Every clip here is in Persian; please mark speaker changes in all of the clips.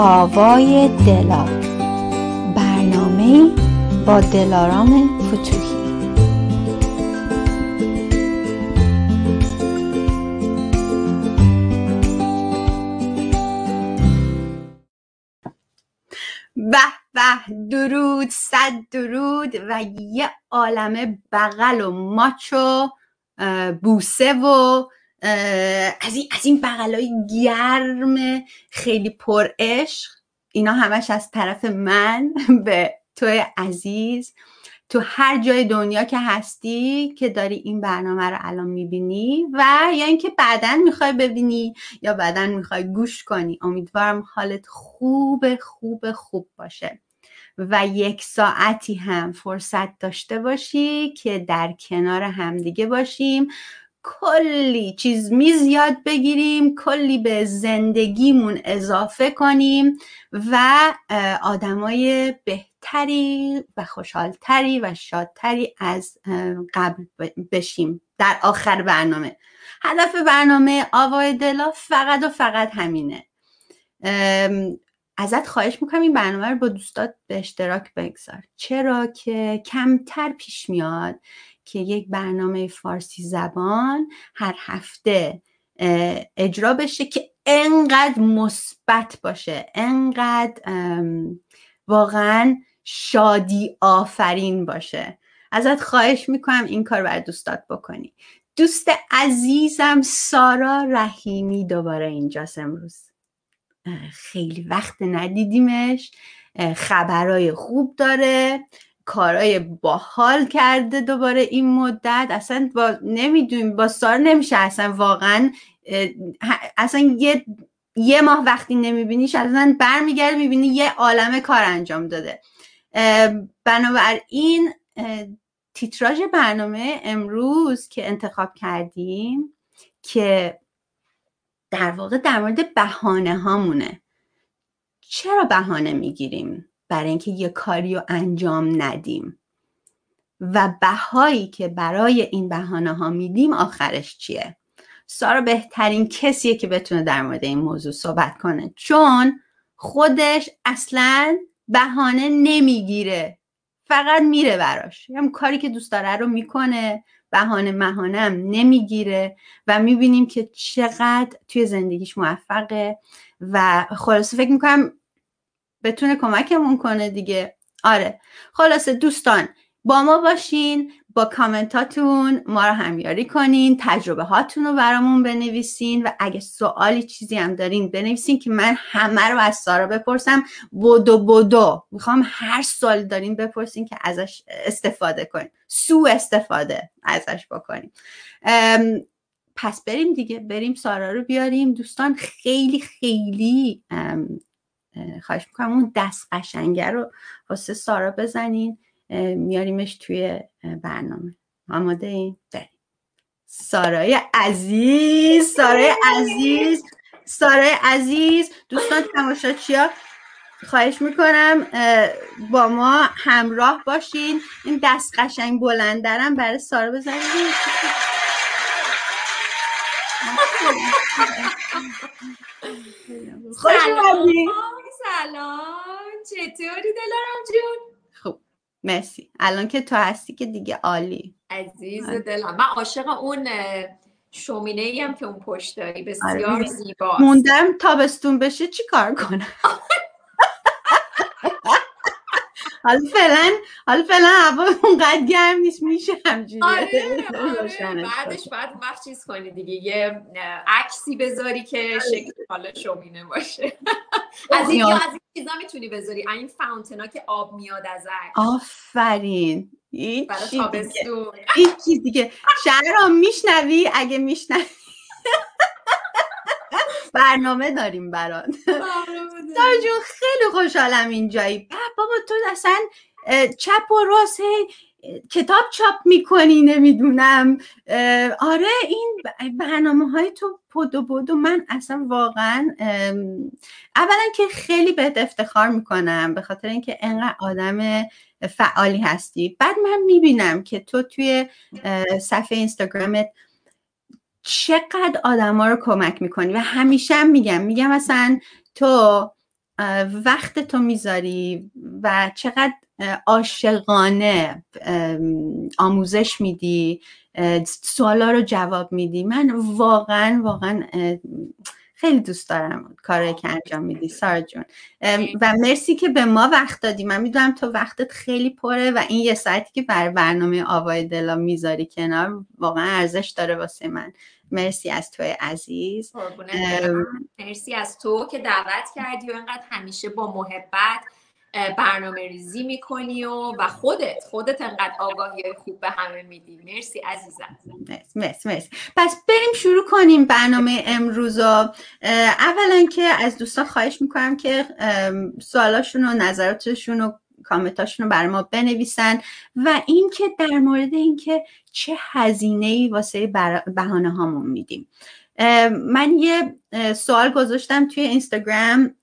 Speaker 1: آوای دلار، برنامه‌ای با دلارام فتوحی.
Speaker 2: به به، درود، صد درود و یه عالمه بغل و ماچ و بوسه و از این بغلای گرم خیلی پر عشق، اینا همش از طرف من به توی عزیز، تو هر جای دنیا که هستی که داری این برنامه رو الان میبینی و یا اینکه بعداً میخوای ببینی یا بعداً میخوای گوش کنی. امیدوارم حالت خوب باشه و یک ساعتی هم فرصت داشته باشی که در کنار همدیگه باشیم، کلی چیز میز یاد بگیریم، کلی به زندگیمون اضافه کنیم و آدمای بهتری و خوشحالتری و شادتری از قبل بشیم. در آخر برنامه هدف برنامه آوای دلا فقط و فقط همینه. ازت خواهش میکنم این برنامه رو با دوستات به اشتراک بگذار، چرا که کمتر پیش میاد که یک برنامه فارسی زبان هر هفته اجرا بشه که انقدر مثبت باشه، انقدر واقعا شادی آفرین باشه. ازت خواهش میکنم این کار برای دوستات بکنی. دوست عزیزم سارا رحیمی دوباره اینجاست امروز. خیلی وقت ندیدیمش، خبرای خوب داره، کارای باحال کرده دوباره این مدت. اصلا نمیدونیم با سارا نمیشه اصلا واقعا، اصلا یه ماه وقتی نمیبینیش اصلا برمیگرد میبینی یه عالمه کار انجام داده. بنابراین تیتراژ برنامه امروز که انتخاب کردیم که در واقع در مورد بهانه هامونه. چرا بهانه میگیریم برای اینکه یه کاری رو انجام ندیم و بهایی که برای این بهانه ها میدیم آخرش چیه؟ سارا بهترین کسیه که بتونه در مورد این موضوع صحبت کنه، چون خودش اصلا بهانه نمیگیره، فقط میره براش، هم کاری که دوست داره رو میکنه، بهانه مهانه هم نمیگیره و میبینیم که چقدر توی زندگیش موفقه و خلاصه فکر میکنم بتونه کمکمون کنه دیگه. آره، خلاصه دوستان با ما باشین، با کامنتاتون ما رو همیاری کنین، تجربه هاتون رو برامون بنویسین و اگه سوالی چیزی هم دارین بنویسین که من همه رو از سارا بپرسم. بدو میخوام هر سوالی دارین بپرسین که ازش استفاده کنین، سوء استفاده ازش بکنین. پس بریم دیگه، بریم سارا رو بیاریم. دوستان خیلی خیلی خواهش میکنم اون دست قشنگه رو واسه سارا بزنین، میاریمش توی برنامه. آماده این؟ بریم. سارای عزیز دوستان تماشاچی‌ها خواهش میکنم با ما همراه باشین. این دست قشنگ بلندرم برای سارا بزنین.
Speaker 3: سلام، چطوری دلارم جون؟
Speaker 2: خب مرسی. الان که تو هستی که دیگه عالی.
Speaker 3: عزیز دلم، من عاشق اون شومینه‌ای هم که اون پشت داری، بسیار زیباست.
Speaker 2: موندم تابستون بشه چی کار کنم؟ حالا فعلا هوا اونقدر گرم نیست، میشه همجوری.
Speaker 3: آره. بعدش بعد اون وقت چیز کنی دیگه، یه عکسی بذاری که شکل حالا شومینه باشه. از این چیزا میتونی بذاری، این فاونتنا که آب میاد ازش.
Speaker 2: آفرین.
Speaker 3: برای تابستون.
Speaker 2: این چیزی که شهرام میشنوی، اگه میشنوی برنامه داریم برات. سارا جون خیلی خوشحالم اینجایی. بابا تو اصلا چپ و راست کتاب چاپ میکنی، نمیدونم. آره این برنامه های تو بدو من اصلا واقعا اولا که خیلی بهت افتخار میکنم به خاطر اینکه انقدر آدم فعالی هستی. بعد من میبینم که تو توی صفحه اینستاگرامت چقدر آدم ها رو کمک میکنی و همیشه میگم مثلا تو وقت تو میذاری و چقدر عاشقانه آموزش میدی، سوالا رو جواب میدی. من واقعا خیلی دوست دارم کاری که انجام میدی سارا جون، و مرسی که به ما وقت دادی. من میدونم تو وقتت خیلی پره و این یه ساعتی که برای برنامه آوای دلا میذاری کنار واقعا ارزش داره واسه من. مرسی از توی عزیز.
Speaker 3: مرسی از تو که دعوت کردی و اینقدر همیشه با محبت برنامه ریزی میکنی و خودت انقدر آگاهی خوب به همه میدی. مرسی عزیزم.
Speaker 2: مرسی. پس بریم شروع کنیم برنامه امروز. اولا که از دوستان خواهش میکنم که سوالاشون و نظراتشون و کامنتاشون رو برای ما بنویسن و این که در مورد این که چه هزینه‌ای واسه بهانه هامون میدیم. من یه سوال گذاشتم توی اینستاگرام،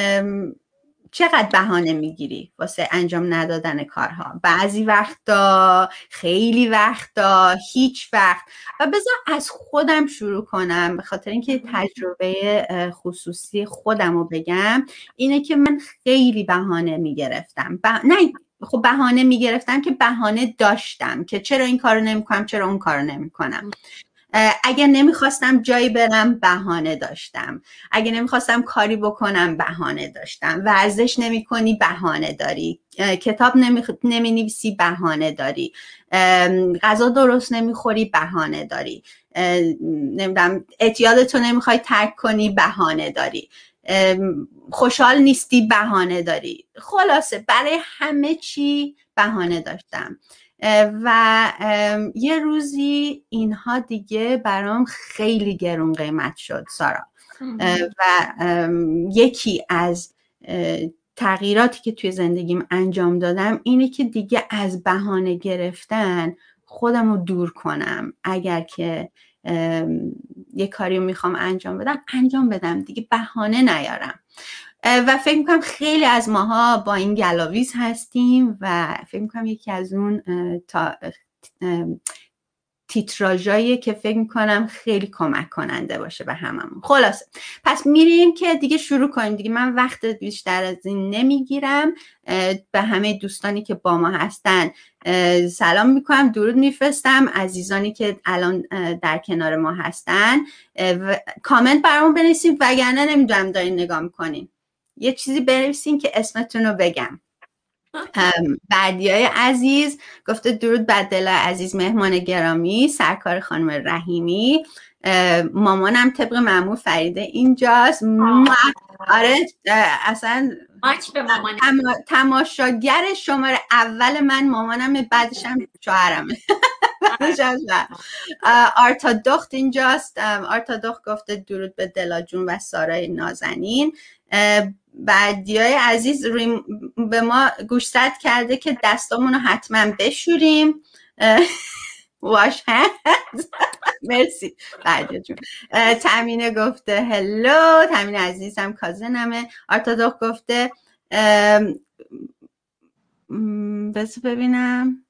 Speaker 2: چقدر بهانه میگیری واسه انجام ندادن کارها؟ بعضی وقتا، خیلی وقتا، هیچ وقت. و بذار از خودم شروع کنم به خاطر اینکه تجربه خصوصی خودم رو بگم. اینه که من خیلی بهانه میگرفتم. نه خب بهانه میگرفتم که بهانه داشتم که چرا این کارو نمیکنم، چرا اون کارو نمیکنم. اگر نمیخواستم جایی برم بهانه داشتم، اگر نمیخواستم کاری بکنم بهانه داشتم، ورزش نمیکنی بهانه داری، کتاب نمینویسی بهانه داری، غذا درست نمیخوری بهانه داری، نمیدونم اعتیادتو نمیخوای ترک کنی بهانه داری، خوشحال نیستی بهانه داری. خلاصه برای همه چی بهانه داشتم و یه روزی اینها دیگه برام خیلی گرون قیمت شد سارا. و یکی از تغییراتی که توی زندگیم انجام دادم اینه که دیگه از بهانه گرفتن خودم رو دور کنم. اگر که یه کاری رو میخوام انجام بدم دیگه بهانه نیارم. و فکر میکنم خیلی از ماها با این گلاویز هستیم و فکر میکنم یکی از اون تیتراژایی که فکر میکنم خیلی کمک کننده باشه به هممون. خلاصه پس میریم که دیگه شروع کنیم دیگه. من وقت بیشتر از این نمیگیرم. به همه دوستانی که با ما هستن سلام میکنم، درود میفرستم. عزیزانی که الان در کنار ما هستن کامنت برامون بنویسید، وگرنه نمیدونم دارین نگاه میکنین یه چیزی بنویسین که اسمتون رو بگم. بردیای عزیز گفته درود بر دل عزیز مهمان گرامی سرکار خانم رحیمی. مامانم طبق معمول فریده اینجاست. آره اصلا تماشاگر شماره اول من مامانم، بعدشم شوهرمه. آرتا دخت اینجاست. آرتا دخت گفته درود به دلا جون و سارای نازنین. بعدیای عزیز به ما گوشزد کرده که دستامونو حتما بشوریم. واش هند. مرسی بعدیا جون. تامینه گفته هلو. تامینه عزیزم کازنمه. آرتادوخ گفته بس ببینم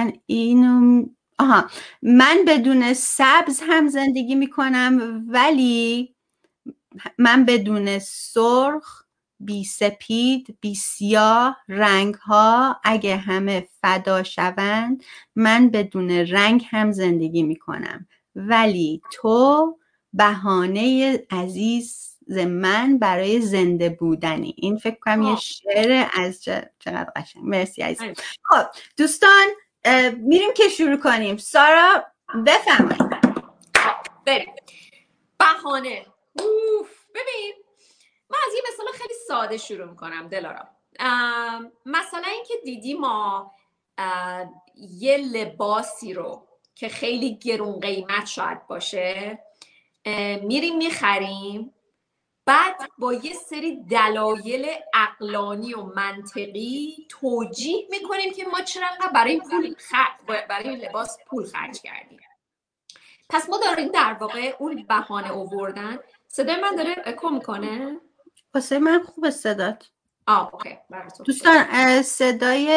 Speaker 2: من بدون سبز هم زندگی میکنم، ولی من بدون سرخ، بی سپید، بی سیاه رنگ ها اگه همه فدا شوند من بدون رنگ هم زندگی میکنم، ولی تو بهانه عزیز من برای زنده بودنی. این فکر کنم یه شعر از چقدر قشنگ. مرسی عزیز. خب دوستان میریم که شروع کنیم. سارا بفرمایید.
Speaker 3: بریم. بهانه. ببین من از یه مثال خیلی ساده شروع میکنم دلارام. مثلا اینکه دیدی ما یه لباسی رو که خیلی گرون قیمت شاید باشه میریم میخریم، بعد با یه سری دلایل عقلانی و منطقی توجیه میکنیم که ما چرا برای این لباس پول خرج کردیم. پس ما داریم در واقع اون بهانه آوردن. صدای من داره اکو میکنه؟
Speaker 2: واسه من خوبه صدات.
Speaker 3: اوکی.
Speaker 2: دوستان صدای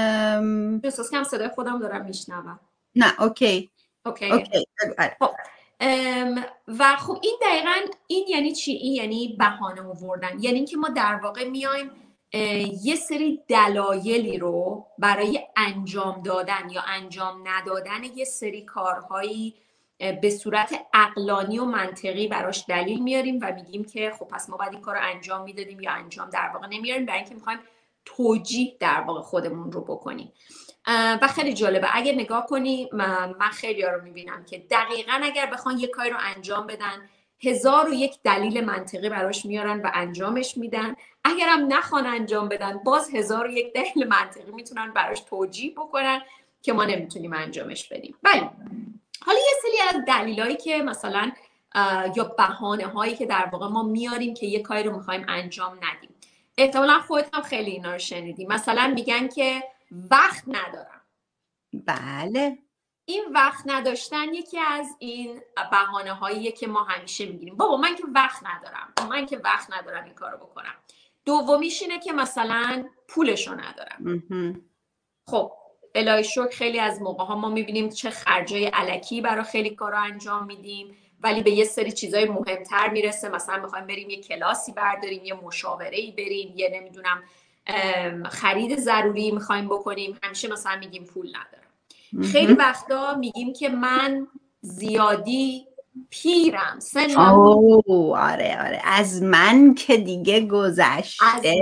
Speaker 3: احساس کنم صدای خودم دارم میشنوم.
Speaker 2: نه اوکی.
Speaker 3: خب و خب این دقیقا این یعنی چی؟ این یعنی بهانه آوردن، یعنی اینکه ما در واقع میایم یه سری دلایلی رو برای انجام دادن یا انجام ندادن یه سری کارهایی به صورت عقلانی و منطقی براش دلیل میاریم و میگیم که خب پس ما باید این کار رو انجام میدادیم یا انجام در واقع نمیاریم، برای اینکه میخوایم توجیه در واقع خودمون رو بکنیم. و خیلی جالبه اگه نگاه کنی، من خیلی ها رو میبینم که دقیقا اگر بخوان یک کاری رو انجام بدن 1001 دلیل منطقی براش میارن و انجامش میدن، اگرم نخوان انجام بدن باز 1001 دلیل منطقی میتونن براش توجیه بکنن که ما نمیتونیم انجامش بدیم. ولی حالا یه سری از دلایلی که مثلا یا بهانه هایی که در واقع ما میاریم که یه کاری رو میخوایم انجام ندیم، احتمالا خودت هم خیلی اینا رو شنیدی. مثلا میگن که وقت ندارم.
Speaker 2: بله،
Speaker 3: این وقت نداشتن یکی از این بهانه هاییه که ما همیشه میگیریم. بابا من که وقت ندارم این کارو بکنم. دومیش اینه که مثلا پولشو ندارم. خب الهی شکر خیلی از موقع ها ما میبینیم چه خرجای الکی برای خیلی کارا انجام میدیم، ولی به یه سری چیزای مهمتر میرسه. مثلا میخوایم بریم یه کلاسی برداریم، یه مشاوره‌ای بریم، یه نمیدونم خرید ضروری میخوایم بکنیم، همیشه مثلا میگیم پول ندارم. خیلی وقتا میگیم که من زیادی پیرم، سنم.
Speaker 2: آره از من که دیگه گذشته،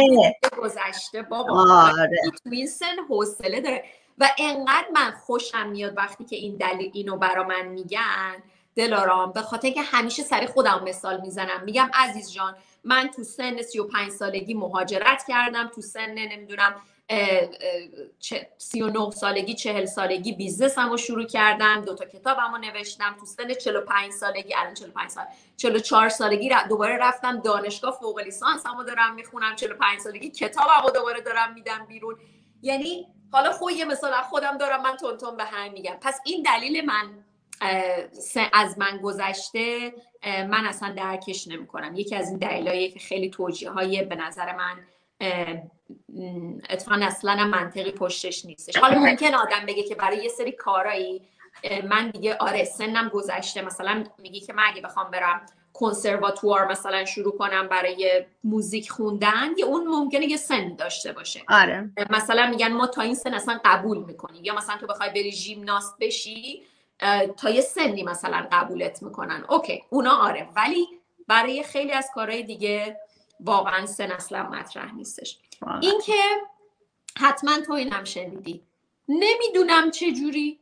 Speaker 3: بابا. آره. تو این سن حوصله داره و انقدر من خوشم میاد وقتی که این دلیل اینو برا من میگن دلارام، به خاطر که همیشه سر خودم مثال میزنم، میگم عزیز جان من تو سن 35 سالگی مهاجرت کردم، تو سن نمیدونم 39 سالگی 40 سالگی بیزنسمو شروع کردم، 2 تا کتابمو نوشتم، تو سن 45 سالگی الان 45 سال 44 سالگی دوباره رفتم دانشگاه فوق لیسانسمو دارم میخونم، 45 سالگی کتابمو دوباره دارم میدم بیرون. یعنی حالا خود یه مثال از خودم دارم، من تون به هم میگم. پس این دلیل من از من گذشته من اصلا درکش نمی‌کنم. یکی از این دلایلیه که خیلی توجیه‌های به نظر من اتفاقا اصلا منطقی پشتش نیستش. حالا ممکن آدم بگه که برای یه سری کارایی من دیگه آره سنم گذشته، مثلا میگی که من اگه بخوام برم کنسرواتوار مثلا شروع کنم برای موزیک خوندن، یا اون ممکنه یه سن داشته باشه.
Speaker 2: آره.
Speaker 3: مثلا میگن ما تا این سن اصلا قبول میکنیم، یا مثلا تو بخوای بری ژیمناست بشی تا یه سنی مثلا قبولت میکنن، اوکی اونا آره، ولی برای خیلی از کارهای دیگه واقعا سن اصلا مطرح نیستش. این که حتما تو اینم شنیدی، نمیدونم چه جوری.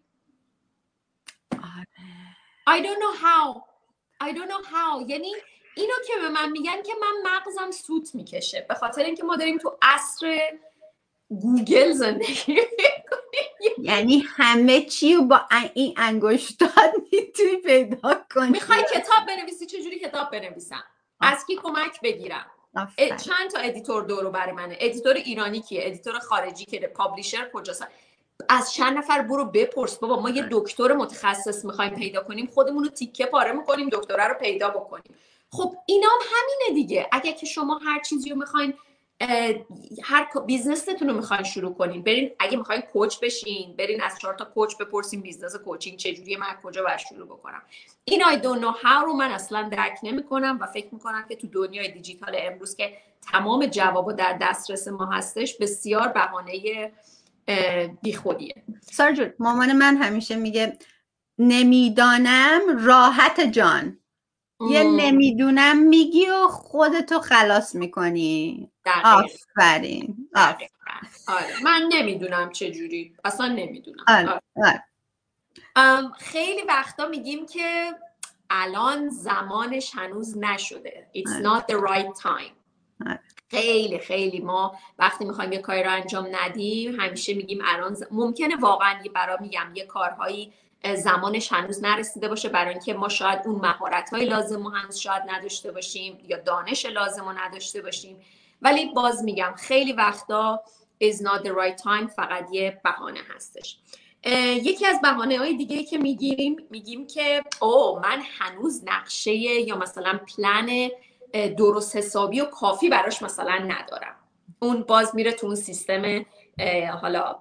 Speaker 3: I don't know how. یعنی اینو که به من میگن که من مغزم سوت میکشه، به خاطر اینکه ما داریم تو عصر گوگل زندگی میکنیم.
Speaker 2: یعنی همه چی رو با این انگشتات میتونی پیدا کنی.
Speaker 3: میخوای کتاب بنویسی، چجوری کتاب بنویسم؟ از کی کمک بگیرم؟ چند تا ادیتور دورو بر منه، ادیتور ایرانی کیه، ادیتور خارجی کیه، پابلیشر کجاست، از چند نفر برو بپرس. بابا ما یه دکتر متخصص میخوایم پیدا کنیم، خودمون رو تیکه پاره میکنیم دکتره رو پیدا بکنیم. خب اینا هم همینه دیگه. اگه که شما هر چیزی رو میخواین، هر بیزنستون رو میخواین شروع کنین، برین اگه میخواین کوچ بشین، برین از 4 تا کوچ بپرسین بیزنس کوچینگ چجوریه، من کجا باید شروع بکنم. این I don't know how رو من اصلا درک نمیکنم و فکر میکنم که تو دنیای دیجیتال امروز که تمام جوابا در دسترس ما هستش، بسیار بهانه بیخودیه.
Speaker 2: سارا جون، مامان من همیشه میگه نمیدانم راحت جان. یه نمیدونم میگی و خودتو خلاص میکنی. آفرین.
Speaker 3: آره من نمیدونم چجوری، اصلا نمیدونم.
Speaker 2: آره.
Speaker 3: خیلی وقتا میگیم که الان زمانش هنوز نشده. It's not the right time. خیلی ما وقتی میخوایم یه کاری رو انجام ندیم همیشه میگیم الان ممکنه واقعا یه کارهایی زمانش هنوز نرسیده باشه، برای اینکه ما شاید اون مهارت‌های لازم رو هنوز شاید نداشته باشیم یا دانش لازم رو نداشته باشیم. ولی باز میگم خیلی وقتا is not the right time فقط یه بهانه هستش. یکی از بهانه‌های دیگه که میگیم که من هنوز نقشه یا مثلا پلن درست حسابی و کافی براش مثلا ندارم. اون باز میره تو اون سیستم حالا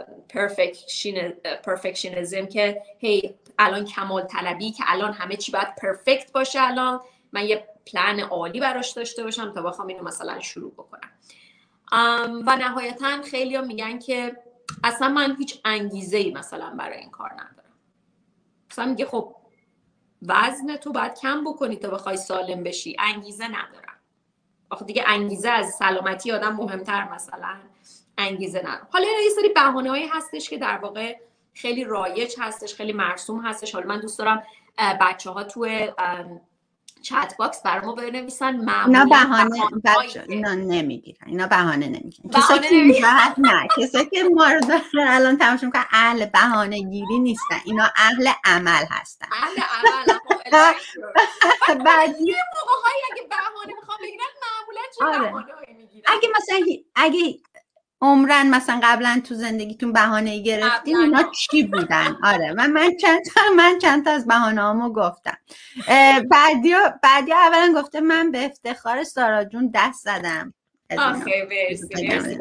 Speaker 3: پرفکشنیزم که هی الان کمال طلبی که الان همه چی باید پرفکت باشه، الان من یه پلن عالی براش داشته باشم تا بخوام اینو مثلا شروع بکنم. و نهایتا خیلی ها میگن که اصلا من هیچ انگیزه‌ای مثلا برای این کار ندارم. مثلا میگه خب وزن تو باید کم بکنی تا بخوای سالم بشی، انگیزه ندارم. آخه دیگه انگیزه از سلامتی آدم مهمتر مثلا انگیزه ندارم. حالا یه سری بهانه‌هایی هستش که در واقع خیلی رایج هستش، خیلی مرسوم هستش. حالا من دوست دارم بچه‌ها توی چت باکس برامو بنویسن.
Speaker 2: اینا اینا نمیگیرن، اینا بهانه نمیگیرن. کسایی که ما رو دارن الان تماشا میکنن اهل بهانه گیری نیستن، اینا اهل عمل هستن.
Speaker 3: اهل عمل.
Speaker 2: بعدی
Speaker 3: موقع‌هایی اگه بهانه میخوام بگیرن معمولا چه بهانه‌ای میگیرن؟
Speaker 2: اگه مثلا عمرن مثلا قبلا تو زندگیتون بهانه گرفتین، اینا چی بودن؟ آره من چند تا از بهانه‌هامو گفتم. بعدی اولا گفته من به افتخار سارا جون دست زدم.
Speaker 3: آخه مرسی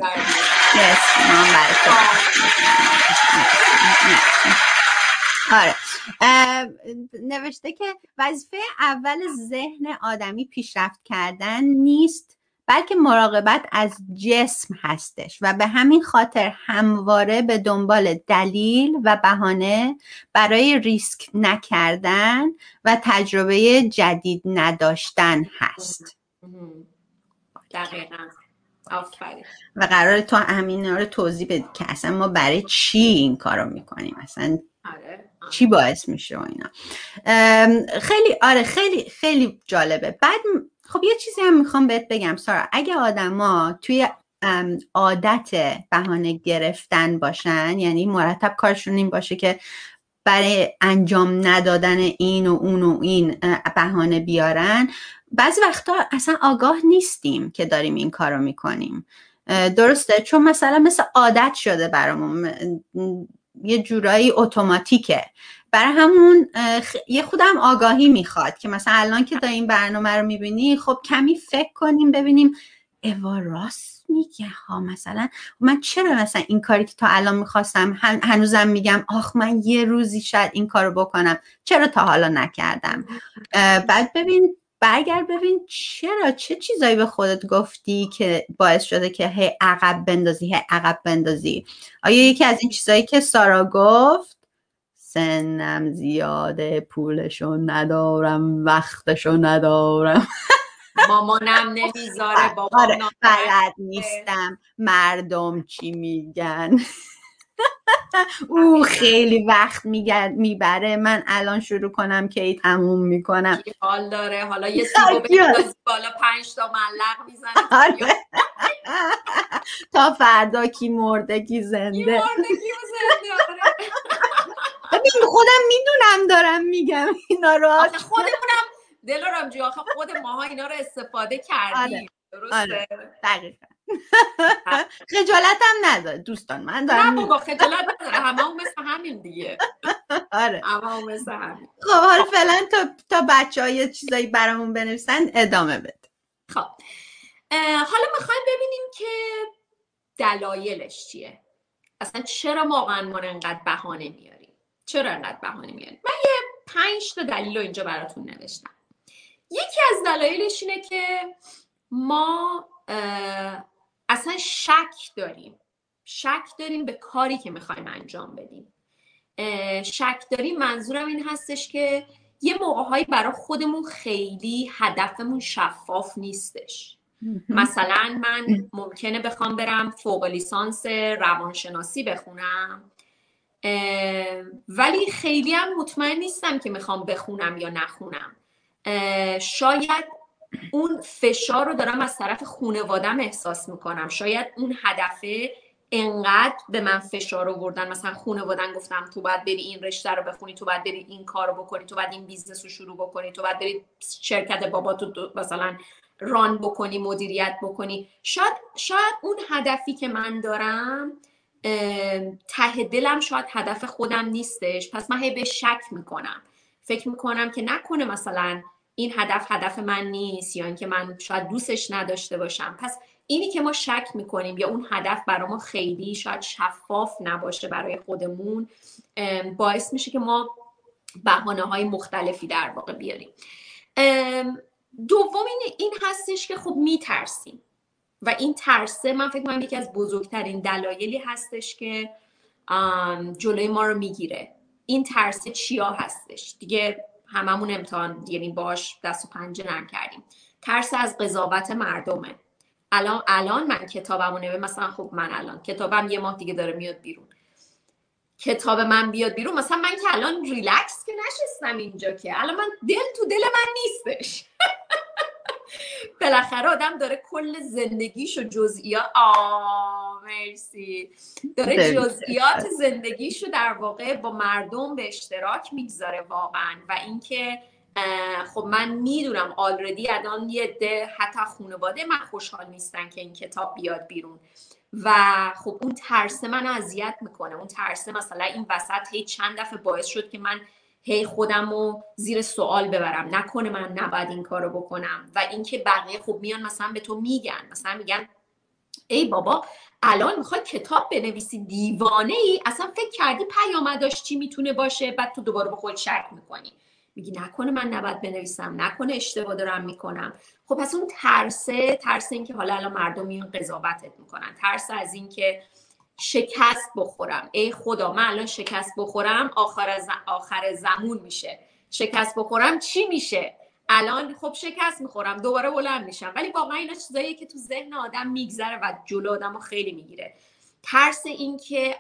Speaker 2: آره. نوشته که وظیفه اول ذهن آدمی پیشرفت کردن نیست، بلکه مراقبت از جسم هستش و به همین خاطر همواره به دنبال دلیل و بهانه برای ریسک نکردن و تجربه جدید نداشتن هست.
Speaker 3: دقیقاً. آفرین.
Speaker 2: و قراره تو همینا رو توضیح بدی که اصلا ما برای چی این کارو میکنیم، اصلا چی باعث میشه و اینا. خیلی خیلی جالبه. بعد خب یه چیزی هم میخوام بهت بگم سارا، اگه آدما توی عادت بهانه گرفتن باشن، یعنی مرتب کارشون این باشه که برای انجام ندادن این و اون و این بهانه بیارن، بعضی وقتا اصلا آگاه نیستیم که داریم این کارو میکنیم. درسته؟ چون مثلا عادت شده برامون، یه جورایی اتوماتیکه. برای همون یه خودم آگاهی میخواد که مثلا الان که داریم برنامه رو میبینی، خب کمی فکر کنیم ببینیم اوا راست میگه ها، مثلا من چرا مثلا این کاری که تا الان میخواستم هنوزم میگم آخ من یه روزی شاید این کارو بکنم، چرا تا حالا نکردم. بعد برگرد ببین چه چیزایی به خودت گفتی که باعث شده که هی عقب بندازی. آیا یکی از این چیزایی که سارا گفت، سنم زیاده پولشو ندارم وقتشو ندارم،
Speaker 3: مامانم نمیذاره، بابام
Speaker 2: بلد نیستم، مردم چی میگن، او خیلی وقت میبره، من الان شروع کنم کی تموم میکنم،
Speaker 3: کی حال داره حالا یه سیبو بندازی بالا 5 تا ملق میزنه
Speaker 2: تا فردا کی مرده کی زنده. خودم میدونم دارم میگم اینا رو،
Speaker 3: آخه خودمونم دلارام جی، آخه خود ماها اینا رو استفاده کردیم. درسته؟
Speaker 2: دقیقاً. خجالت هم نداره دوستان، من دارم
Speaker 3: نه بابا خجالت نداره، هممون مثل همین دیگه.
Speaker 2: آره
Speaker 3: هممون مثل همین.
Speaker 2: خب حالا فعلا تا بچه‌ها یه چیزایی برامون بنویسن ادامه بده.
Speaker 3: خب حالا میخوایم ببینیم که دلایلش چیه، اصلا چرا واقعا ما انقدر بهانه میاریم، چرا انقدر بهانه میاریم. من یه 5 تا دلیل رو اینجا براتون نوشتم. یکی از دلایلش اینه که ما اصلا شک داریم به کاری که میخوایم انجام بدیم. شک داریم منظورم این هستش که یه موقعهایی برای خودمون خیلی هدفمون شفاف نیستش. مثلا من ممکنه بخوام برم فوق لیسانس روانشناسی بخونم، ولی خیلی هم مطمئن نیستم که میخوام بخونم یا نخونم. شاید اون فشار رو دارم از طرف خانواده‌ام احساس میکنم، شاید اون هدفه انقدر به من فشار آوردن، مثلا خانواده‌ام گفتم تو باید بری این رشته رو بخونی، تو باید بری این کارو بکنی، تو باید این بیزنس رو شروع بکنی، تو باید بری شرکت باباتو مثلا ران بکنی، مدیریت بکنی. شاید اون هدفی که من دارم ته دلم شاید هدف خودم نیستش، پس من هی به شک میکنم، فکر میکنم که نکنه مثلا این هدف من نیست، یا اینکه من شاید دوستش نداشته باشم. پس اینی که ما شک میکنیم یا اون هدف برای ما خیلی شاید شفاف نباشه برای خودمون، باعث میشه که ما بهانه‌های مختلفی در واقع بیاریم. دوم این هستش که خب میترسیم و این ترسه من فکر می‌کنم یکی از بزرگترین دلایلی هستش که جلوی ما رو میگیره. این ترسه چیا هستش؟ دیگه هممون امتحان یعنی باش دست و پنجه نرم کردیم. ترس از قضاوت مردمه. الان من کتابمو مثلا خب من الان کتابم 1 ماه دیگه داره میاد بیرون. کتاب من بیاد بیرون، مثلا من که الان ریلکس که نشستم اینجا، که الان من تو دل من نیستش. بالاخره آدم داره کل زندگیشو جزئیات مرسی داره جزئیات زندگیشو در واقع با مردم به اشتراک میگذاره واقعا. و اینکه خب من میدونم آلردی الان یه عده حتی خانواده من خوشحال نیستن که این کتاب بیاد بیرون و خب اون ترسه من اذیت میکنه. اون ترسه مثلا این وسط هی چند دفعه باعث شد که من خودم رو زیر سوال ببرم، نکنه من نباید این کارو بکنم. و اینکه بقیه خب میان مثلا به تو میگن، مثلا میگن ای بابا الان میخوای کتاب بنویسی، دیوانه ای، اصلا فکر کردی پیامدش چی میتونه باشه؟ بعد تو دوباره به خودت شک میکنی، میگی نکنه من نباید بنویسم، نکنه اشتباه دارم میکنم. خب پس اون ترس این که حالا الان مردم میان قضاوتت میکنن، ترس از این که شکست بخورم، ای خدا من الان شکست بخورم آخر زمان میشه، شکست بخورم چی میشه؟ الان خب شکست میخورم دوباره بلند میشم. ولی واقعا اینا چیزاییه که تو ذهن آدم میگذره و جلو آدمو خیلی میگیره. ترس این که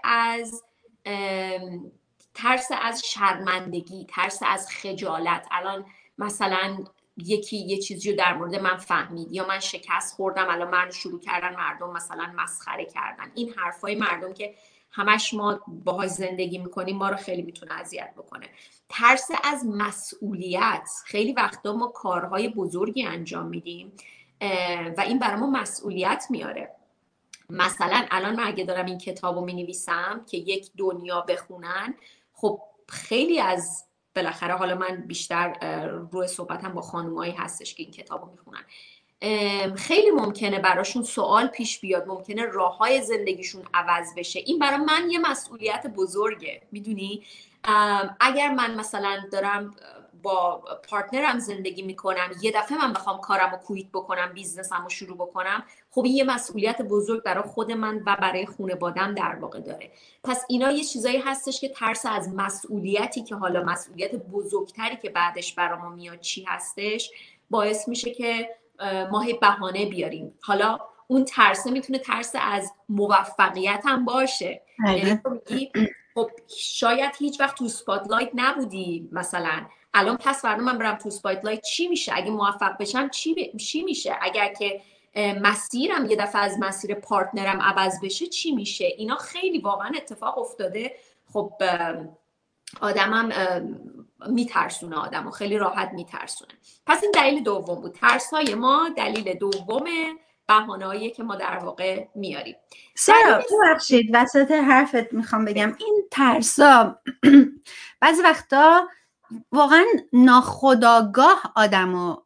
Speaker 3: ترس از شرمندگی، ترس از خجالت. الان مثلا یکی یه چیزی رو در مورد من فهمید یا من شکست خوردم، الان من شروع کردن مردم مثلا مسخره کردن. این حرفای مردم که همش ما باهاش زندگی میکنیم ما رو خیلی میتونه اذیت بکنه. ترس از مسئولیت. خیلی وقتا ما کارهای بزرگی انجام میدیم و این برای ما مسئولیت میاره. مثلا الان من اگه دارم این کتابو مینویسم که یک دنیا بخونن، خب خیلی از بالاخره حالا من بیشتر روی صحبتم با خانمایی هستش که این کتابو میخونن، خیلی ممکنه براشون سوال پیش بیاد، ممکنه راههای زندگیشون عوض بشه. این برای من یه مسئولیت بزرگه. میدونی اگر من مثلا دارم با پارتنرم زندگی میکنم، یه دفعه من بخوام کارمو کویت بکنم، بیزنسمو شروع بکنم، خب این یه مسئولیت بزرگ برای خود من و برای خانواده‌ام در واقع داره. پس اینا یه چیزایی هستش که ترس از مسئولیتی که حالا مسئولیت بزرگتری که بعدش برامون میاد چی هستش، باعث میشه که ما بهانه بیاریم. حالا اون ترس میتونه ترس از موفقیت هم باشه. یعنی تو میگی خب شاید هیچ وقت تو اسپاتلایت نبودی، مثلا الان پس فردا من برم تو اسپاتلایت چی میشه؟ اگه موفق بشم چی میشه؟ اگر که مسیرم یه دفعه از مسیر پارتنرم عوض بشه چی میشه؟ اینا خیلی واقعا اتفاق افتاده. خب آدمم میترسونه، آدمو خیلی راحت میترسونه. پس این دلیل دوم بود. ترسای ما دلیل دومه، بهانه‌ایه که ما در واقع میاریم.
Speaker 2: سارا ببخشید وسط حرفت میخوام بگم این ترسا بعضی وقتا واقعا ناخودآگاه آدمو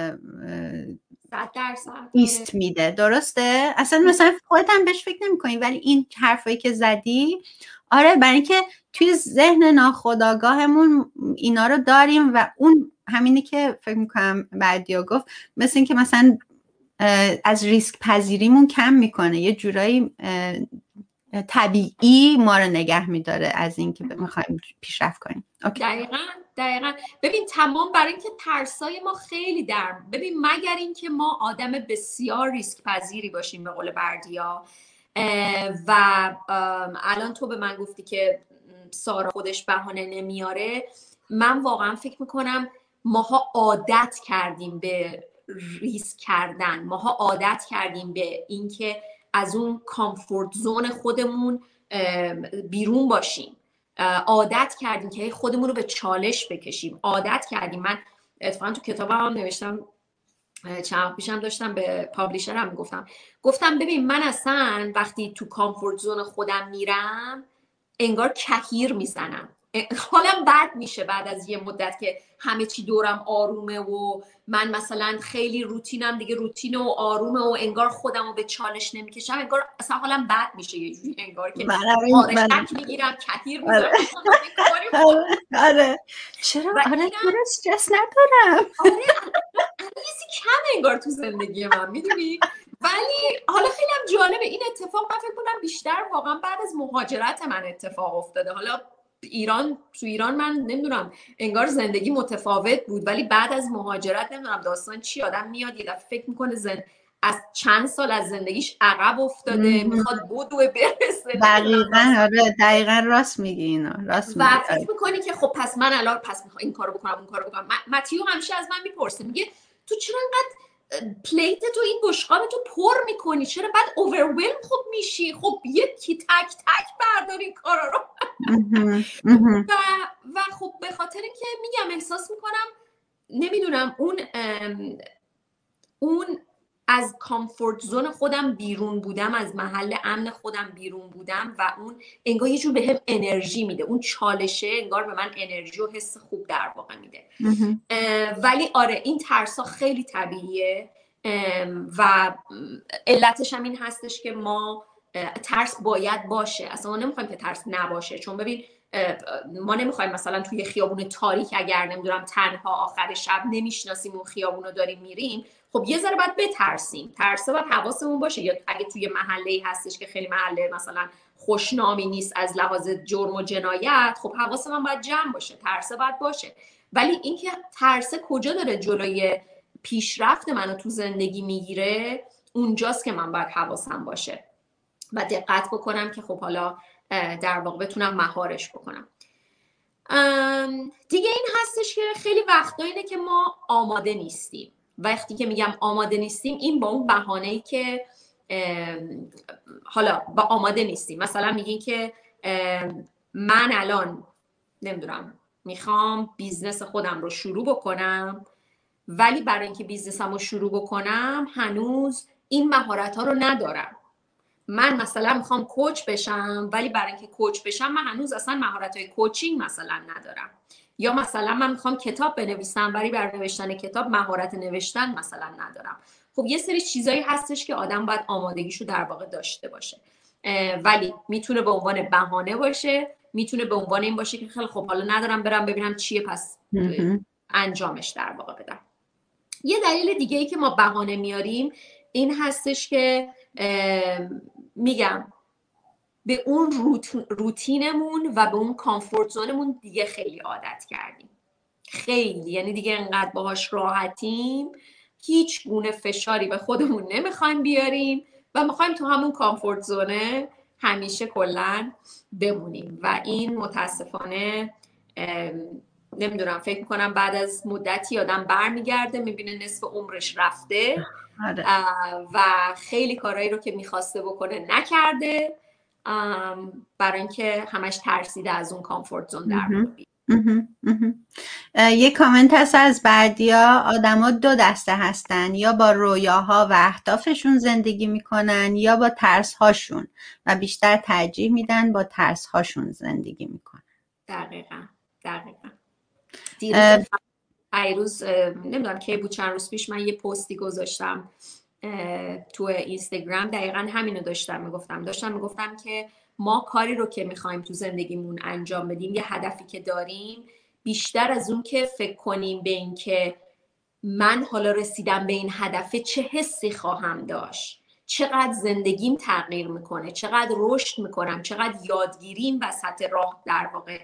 Speaker 2: ایست میده. درسته؟ اصلا مثلا خودت هم بهش فکر نمی‌کنی، ولی این حرفایی که زدی آره، برای اینکه توی ذهن ناخودآگاهمون اینا رو داریم و اون همینی که فکر میکنم بعدیا گفت، مثل این که مثلا از ریسک پذیریمون کم میکنه، یه جورایی طبیعی ما رو نگه میداره از اینکه میخوایم پیشرفت کنیم.
Speaker 3: دقیقاً. ببین تمام برای اینکه ترسای ما خیلی ببین مگر اینکه ما آدم بسیار ریسک پذیری باشیم به قول بردیا. و الان تو به من گفتی که سارا خودش بهانه نمیاره. من واقعا فکر میکنم ماها عادت کردیم به ریسک کردن، ماها عادت کردیم به اینکه از اون کامفورت زون خودمون بیرون باشیم، عادت کردیم که خودمون رو به چالش بکشیم، عادت کردیم. من اتفاقا تو کتابم هم نوشتم، چند پیشم داشتم به پابلیشرم گفتم ببین من اصلا وقتی تو کامفورت زون خودم میرم انگار کهیر میزنم. حالم بد میشه بعد از یه مدت که همه چی دورم آرومه و من مثلا خیلی روتینم دیگه روتین و آرومه و انگار خودمو به چالش نمیکشم، انگار اصلا حالم بد میشه، یه جوری انگار که آرشک میگیرم کثیر میذارم.
Speaker 2: آره چرا استرس ندارم.
Speaker 3: آره چیزی کم انگار تو زندگی من، میدونی. ولی حالا خیلی هم جالبه این اتفاق، من فکر کنم بیشتر واقعا بعد از مهاجرت من اتفاق افتاده. حالا تو ایران من نمیدونم انگار زندگی متفاوت بود، ولی بعد از مهاجرت نمیدونم داستان چی، آدم میاد یه دفعه فکر میکنه از چند سال از زندگیش عقب افتاده، میخواد بدوه برسه.
Speaker 2: دقیقاً راست میگی اینا، راست میگی.
Speaker 3: و فکر میکنی که خب پس من الان میخوام این کارو بکنم اون کارو بکنم. متیو همیشه از من میپرسه، میگه تو چرا انقدر پلیت تو این بشقاب تو پر میکنی، چرا بعد اوورولم خب میشی، خب یکی تک تک بردار این کارا رو. و خب به خاطر که میگم احساس میکنم نمیدونم اون از کامفورت زون خودم بیرون بودم، از محل امن خودم بیرون بودم و اون انگار یه جور بهم انرژی میده، اون چالشه انگار به من انرژی و حس خوب در واقع میده. ولی آره این ترسا خیلی طبیعیه و علتش هم این هستش که ما ترس باید باشه، اصلا ما نمیخوایم که ترس نباشه. چون ببین ما نمیخوایم مثلا توی خیابون تاریک اگر نمیدونم تنها آخر شب نمیشناسیم اون خیابون رو داریم میریم، خب یه ذره باید بترسیم. ترسه باید حواسمون باشه. یا اگه توی محله‌ای هستش که خیلی محله مثلا خوشنامی نیست از لحاظ جرم و جنایت، خب حواسمون باید جمع باشه، ترسه باید باشه. ولی اینکه ترسه کجا داره جلوی پیشرفت منو تو زندگی میگیره، اونجاست که من باید حواسم باشه و دقت بکنم که خب حالا در واقع بتونم مهارش بکنم. دیگه این هستش که خیلی وقتا اینه که ما آماده نیستیم. وقتی که میگم آماده نیستیم، این با اون بهانه‌ای که حالا با آماده نیستیم، مثلا میگین که من الان نمیدونم میخوام بیزنس خودم رو شروع بکنم، ولی برای اینکه بیزنسم رو شروع بکنم هنوز این مهارت ها رو ندارم. من مثلا میخوام کوچ بشم، ولی برای اینکه کوچ بشم من هنوز اصلا مهارت‌های کوچینگ مثلا ندارم. یا مثلا من میخوام کتاب بنویسم، ولی برای نوشتن کتاب مهارت نوشتن مثلا ندارم. خب یه سری چیزایی هستش که آدم باید آمادگیشو در واقع داشته باشه. ولی میتونه به عنوان بهانه باشه، میتونه به عنوان این باشه که خیلی خب حالا ندارم برم ببینم چیه پس انجامش در واقع بدم. یه دلیل دیگه ای که ما بهانه میاریم این هستش که میگم به اون روتینمون و به اون کامفورت زونمون دیگه خیلی عادت کردیم، خیلی، یعنی دیگه انقدر باهاش راحتیم، هیچ گونه فشاری به خودمون نمیخوایم بیاریم و میخوایم تو همون کامفورت زونه همیشه کلن بمونیم. و این متاسفانه نمیدونم، فکر میکنم بعد از مدتی آدم برمیگرده میبینه نصف عمرش رفته و خیلی کارهایی رو که میخواسته بکنه نکرده، برای اینکه همش ترسیده از اون کامفورت زون در بیاد.
Speaker 2: یه کامنت هست از بردیا، آدما دو دسته هستن، یا با رویاها و اهدافشون زندگی میکنن یا با ترسهاشون و بیشتر ترجیح میدن با ترسهاشون زندگی میکنن.
Speaker 3: دقیقا دیروز نمیدونم کی بود، چند روز پیش من یه پستی گذاشتم تو اینستاگرام، دقیقا همینو داشتم میگفتم که ما کاری رو که میخوایم تو زندگیمون انجام بدیم، یه هدفی که داریم، بیشتر از اون که فکر کنیم به این که من حالا رسیدم به این هدفه چه حسی خواهم داشت، چقدر زندگیم تغییر میکنه، چقدر رشد میکنم، چقدر یادگیریم وسط راه در واقع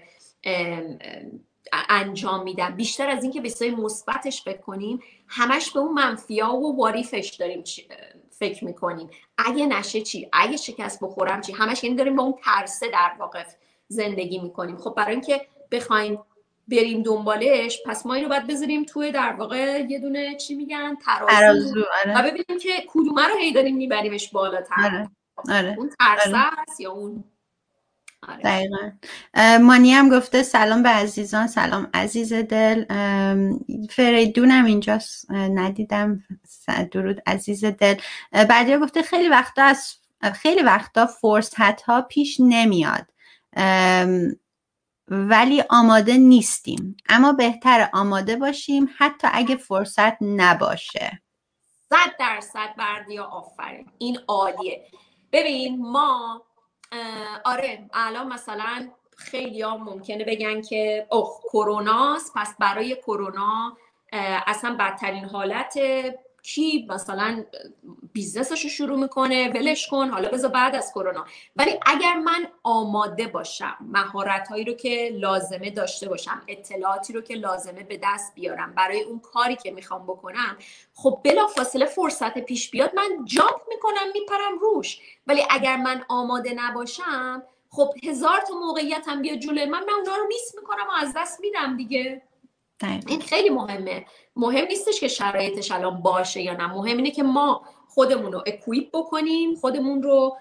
Speaker 3: انجام میدم، بیشتر از این که به سوی مثبتش فکر کنیم، همش به اون منفیا و واریفش داریم فکر میکنیم. اگه نشه چی؟ اگه شکست بخورم چی؟ همش یعنی داریم با اون ترسه در واقع زندگی میکنیم. خب برای اینکه بخوایم بریم دنبالش، پس ما اینو باید بذاریم توی در واقع یه دونه چی میگن ترازو و ببینیم که کدومه رو هی داریم میبریمش بالاتر. اون ترسه است یا اون
Speaker 2: دقیقا. مانی هم گفته سلام به عزیزان. سلام عزیز دل. فریدون هم اینجاست، ندیدم. درود عزیز دل. بردیا گفته خیلی وقتا فرصت ها پیش نمیاد، ولی آماده نیستیم، اما بهتر آماده باشیم حتی اگه فرصت نباشه.
Speaker 3: 100% بردیا، آفرین، این عالیه. ببین ما آره الان مثلا خیلی ها ممکنه بگن که اوه کروناست، پس برای کرونا اصلا بدترین حالت کی مثلا بیزنسش رو شروع میکنه ولش کن حالا بذار بعد از کرونا. ولی اگر من آماده باشم، مهارت هایی رو که لازمه داشته باشم، اطلاعاتی رو که لازمه به دست بیارم برای اون کاری که میخوام بکنم، خب بلافاصله فرصت پیش بیاد من جامپ میکنم میپرم روش. ولی اگر من آماده نباشم خب 1000 تا موقعیت هم بیا جلوی من اونا رو میس میکنم و از دست میدم دیگه. این خیلی مهمه. مهم نیستش که شرایطش الان باشه یا نه، مهم اینه که ما خودمون رو اکویپ بکنیم، خودمون رو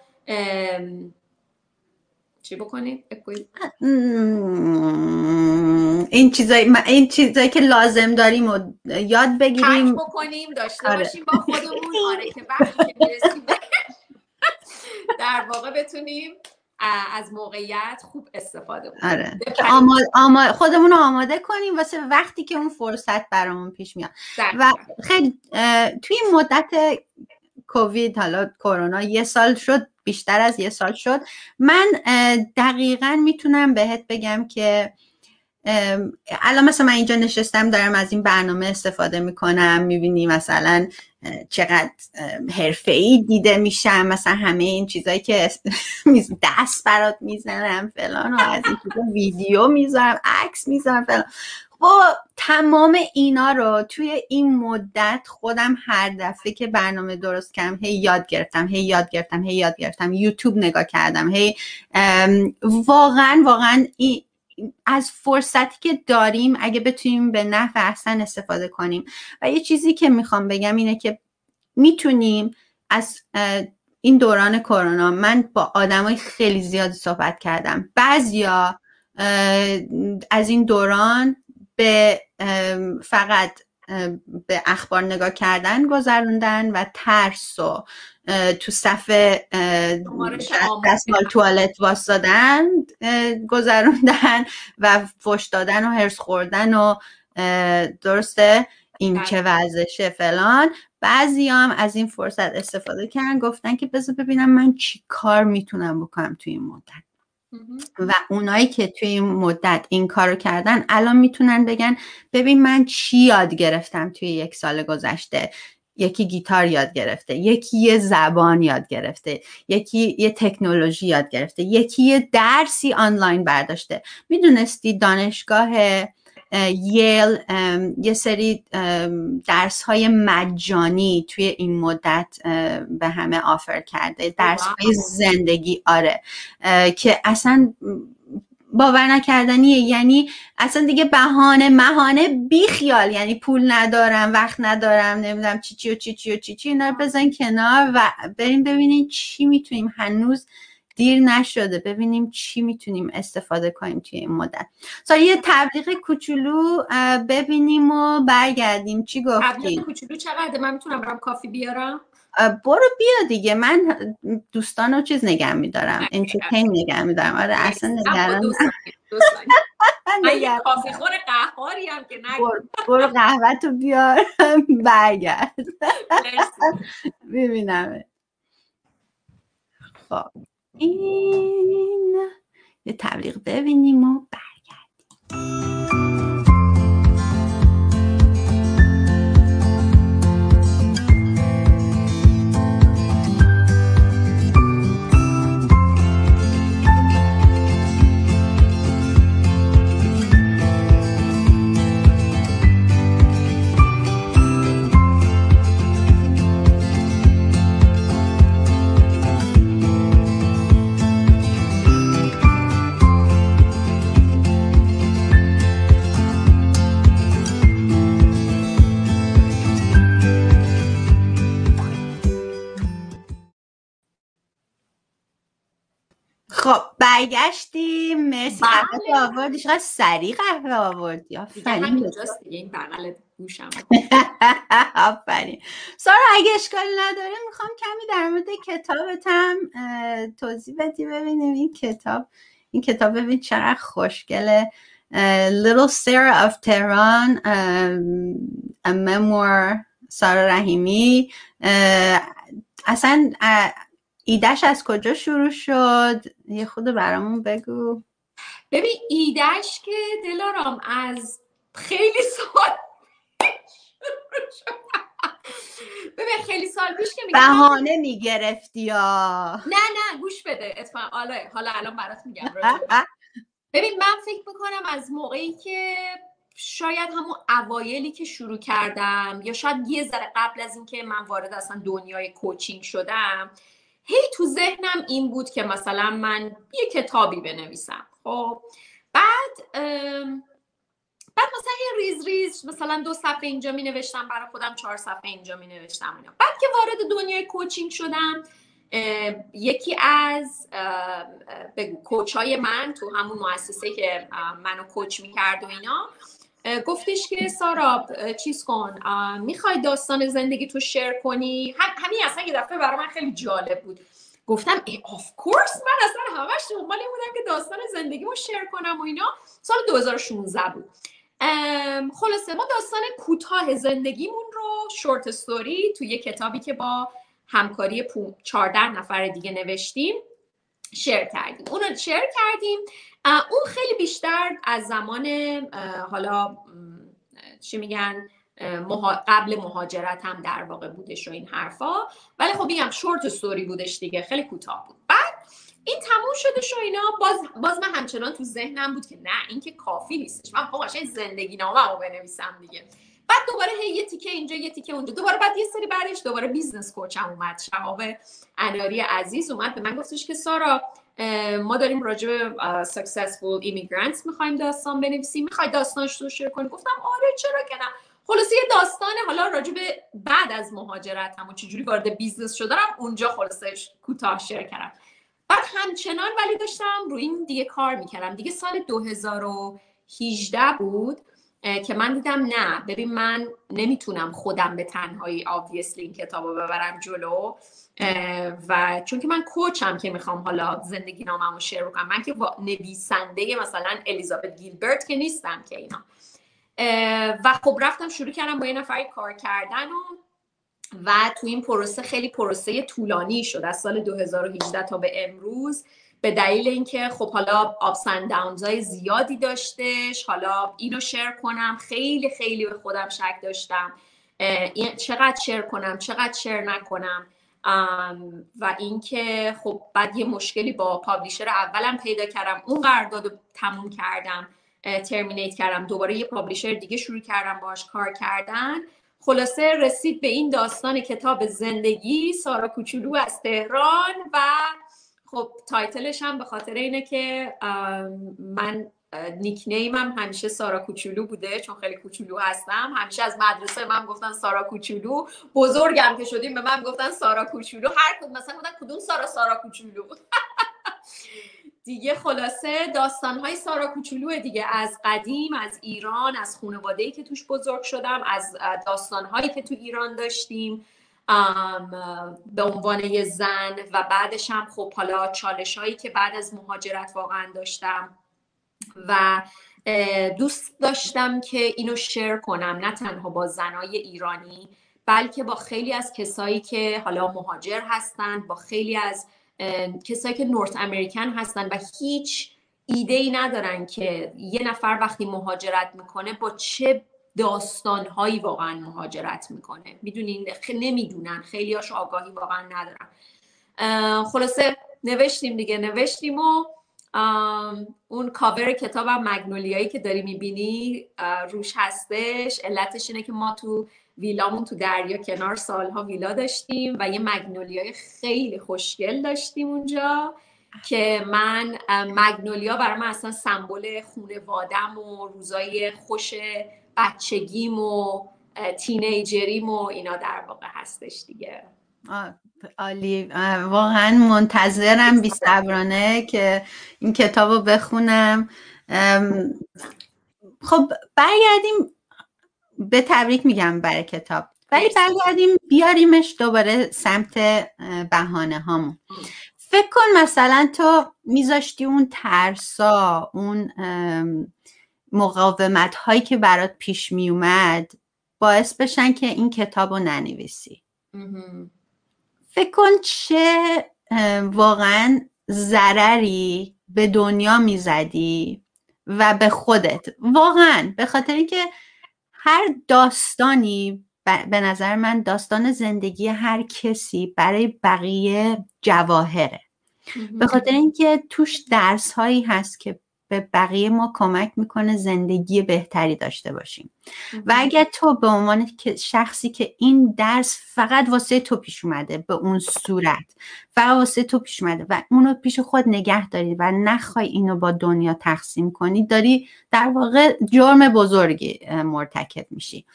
Speaker 3: چی بکنیم؟
Speaker 2: این چیزایی که لازم داریم و یاد بگیریم،
Speaker 3: پک بکنیم، داشته باشیم با خودمون. آره که وقتی که میرسیم در واقع بتونیم از موقعیت خوب استفاده کنیم.
Speaker 2: آره خودمون رو آماده کنیم واسه وقتی که اون فرصت برامون پیش میاد. و خیلی توی مدت کووید، حالا کرونا 1 سال شد، بیشتر از 1 سال شد، من دقیقاً میتونم بهت بگم که الان مثلا من اینجا نشستم دارم از این برنامه استفاده میکنم، میبینی مثلا چقدر حرفه‌ای دیده میشم، مثلا همه این چیزایی که دست برات میزنم فلان و از این چیزا ویدیو میذارم، عکس میذارم فلان. با تمام اینا رو توی این مدت خودم هر دفعه که برنامه درست کردم هی یاد گرفتم، یوتیوب نگاه کردم، هی واقعا از فرصتی که داریم اگه بتونیم به نفع احسن استفاده کنیم. و یه چیزی که میخوام بگم اینه که میتونیم از این دوران کرونا، من با آدمای خیلی زیادی صحبت کردم، بعضیا از این دوران به فقط به اخبار نگاه کردن گذروندن و ترس و تو صفحه دستمال توالت واسدادن گذروندن و فحش دادن و هرس خوردن و درسته این چه وضعشه فلان. بعضی هم از این فرصت استفاده کردن، گفتن که بذار ببینم من چی کار میتونم بکنم توی این مدت. و اونایی که توی این مدت این کارو کردن الان میتونن بگن ببین من چی یاد گرفتم توی 1 سال گذشته. یکی گیتار یاد گرفته، یکی یه زبان یاد گرفته، یکی یه تکنولوژی یاد گرفته، یکی یه درسی آنلاین برداشته. میدونستی دانشگاه ییل یه سری درس های مجانی توی این مدت به همه آفر کرده، درس های زندگی. آره که اصلا باور نکردنیه، یعنی اصلا دیگه بهانه بی خیال، یعنی پول ندارم، وقت ندارم، نمیدونم چی اینا رو بزن کنار و بریم ببینیم چی میتونیم، هنوز دیر نشده، ببینیم چی میتونیم استفاده کنیم توی این مدت. یه تبلیغ کوچولو ببینیم و برگردیم. چی گفتی؟
Speaker 3: تبلیغ کوچولو چقدر؟ من میتونم برام کافی بیارم؟
Speaker 2: برو بیا دیگه، من دوستان رو چیز نگه میدارم، انترتین نگه میدارم. آره اصلا نگران
Speaker 3: من یه کافی خور قهاری هم که
Speaker 2: برو قهوه تو بیار برگرد. ببینم. خب این یه تبلیغ ببینیم و برگردیم. خب برگشتیم. مرسی. قهوه آوردی، چقدر سریع قهوه آوردی.
Speaker 3: آفرین. همینجاست دیگه، این بغل گوشم.
Speaker 2: آفرین. سارا اگه اشکالی نداره میخوام کمی در مورد کتابتم توضیح بدی، ببینیم این کتاب این کتاب ببین چقدر خوشگله. Little Sarah of Tehran a memoir سارا رحیمی. اصلا ایدهش از کجا شروع شد؟ یه خود برامون بگو.
Speaker 3: ببین ایدهش که دلارام از خیلی سال ببین خیلی سال پیش که
Speaker 2: بهانه میگرفتی یا
Speaker 3: نه گوش بده اتفاقا حالا الان برات میگم. ببین من فکر میکنم از موقعی که شاید همون اوایلی که شروع کردم یا شاید یه ذره قبل از این که من وارد اصلا دنیای کوچینگ شدم، هی تو ذهنم این بود که مثلا من یه کتابی بنویسم. خب بعد مثلا یه ریز مثلا 2 صفحه اینجا می نوشتم برای خودم، 4 صفحه اینجا می نوشتم اینا. بعد که وارد دنیای کوچینگ شدم، یکی از کوچای من تو همون مؤسسه که منو کوچ میکرد و اینا گفتش که سارا چیز کن، میخوای داستان زندگی تو شیر کنی؟ همین اصلا یه دفعه برای من خیلی جالب بود. گفتم of course، من اصلا همش دنبال این بودم که داستان زندگیمو شیر کنم و اینا. سال 2016 بود. خلاصه ما داستان کوتاه زندگیمون رو شورت استوری تو یه کتابی که با همکاری 14 نفر دیگه نوشتیم شیر کردیم. اونو شیر کردیم. اون خیلی بیشتر از زمان حالا چی میگن قبل مهاجرت هم در واقع بودش و این حرفا، ولی خب میگم شورت استوری بودش دیگه، خیلی کوتاه بود. بعد این تموم شدش و اینا، باز من همچنان تو ذهنم بود که نه این که کافی نیستش، من خب قشنگ زندگی نامه‌مو بنویسم دیگه. بعد دوباره یه تیکه اینجا یه تیکه اونجا، دوباره بعد یه سری بعدش دوباره بیزنس کوچم اومد، شهاب اناری عزیز اومد به من گفتش که سارا ما داریم راجع به successful immigrants میخوایم داستان بنویسیم، میخوای داستانش رو شیر کنی؟ گفتم آره چرا که نه. خلاصه یه داستانه حالا راجع به بعد از مهاجرت هم و چجوری وارد بیزنس شدم اونجا خلاصش کوتاه شیر کردم. بعد همچنان ولی داشتم روی این دیگه کار میکردم دیگه. سال 2018 بود که من دیدم نه ببین من نمیتونم خودم به تنهایی obviously این کتابو ببرم جلو، و چون که من کوچم که میخوام حالا زندگی ناممو شیر کنم، من که نویسنده مثلا الیزابت گیلبرت که نیستم که اینا. و خب رفتم شروع کردم با یه نفری کار کردن و تو این پروسه خیلی پروسه طولانی شد از سال 2018 تا به امروز، به دلیل اینکه خب حالا ups and downs های زیادی داشتش. حالا اینو شیر کنم، خیلی خیلی به خودم شک داشتم چقدر شیر کنم چقدر شیر نکنم، و اینکه خب بعد یه مشکلی با پابلیشر اولم پیدا کردم، اون قراردادو تموم کردم، ترمینیت کردم، دوباره یه پابلیشر دیگه شروع کردم باهاش کار کردن. خلاصه رسید به این داستان کتاب زندگی سارا کوچولو از تهران. و خب تایتلش هم به خاطر اینه که من نیکنیمم همیشه سارا کوچولو بوده، چون خیلی کوچولو هستم. همیشه از مدرسه من گفتن سارا کوچولو، بزرگم که شدیم به من گفتن سارا کوچولو، هر کدوم مثلا گفتن کدوم سارا کوچولو دیگه. خلاصه داستان‌های سارا کوچولو دیگه، از قدیم، از ایران، از خانواده‌ای که توش بزرگ شدم، از داستان‌هایی که تو ایران داشتیم به عنوان یه زن، و بعدش هم خب حالا چالش‌هایی که بعد از مهاجرت واقعا داشتم و دوست داشتم که اینو شیر کنم، نه تنها با زنای ایرانی بلکه با خیلی از کسایی که حالا مهاجر هستن، با خیلی از کسایی که نورت امریکن هستن و هیچ ایده‌ای ندارن که یه نفر وقتی مهاجرت میکنه با چه داستانهایی واقعا مهاجرت میکنه. میدونین نمیدونن، خیلی هاش آگاهی واقعا ندارن. خلاصه نوشتیم و اون کاور کتابم مگنولیایی که داری میبینی روش هستش. علتش اینه که ما تو ویلامون تو دریا کنار سالها ویلا داشتیم و یه مگنولیای خیلی خوشگل داشتیم اونجا که من مگنولیا برای من اصلا سمبل خانواده‌ام و روزای خوش بچگیم و تینیجریم و اینا در واقع هستش دیگه.
Speaker 2: عالی، واقعا منتظرم بی‌صبرانه که این کتابو بخونم. خب برگردیم به تبریک میگم برای کتاب، ولی برگردیم بیاریمش دوباره سمت بهانه هامون. فکر کن مثلا تو میذاشتی اون ترسا، اون مقاومت هایی که برات پیش می اومد باعث بشن که این کتاب رو ننویسی. فکر کن چه واقعا ضرری به دنیا میزدی و به خودت، واقعا به خاطر اینکه هر داستانی به نظر من داستان زندگی هر کسی برای بقیه جواهره، به خاطر اینکه توش درس هایی هست که به بقیه ما کمک میکنه زندگی بهتری داشته باشیم. و اگر تو به عنوان شخصی که این درس فقط واسه تو پیش اومده، به اون صورت فقط واسه تو پیش اومده و اونو پیش خود نگه داری و نخوای اینو با دنیا تقسیم کنی، داری در واقع جرم بزرگی مرتکب میشی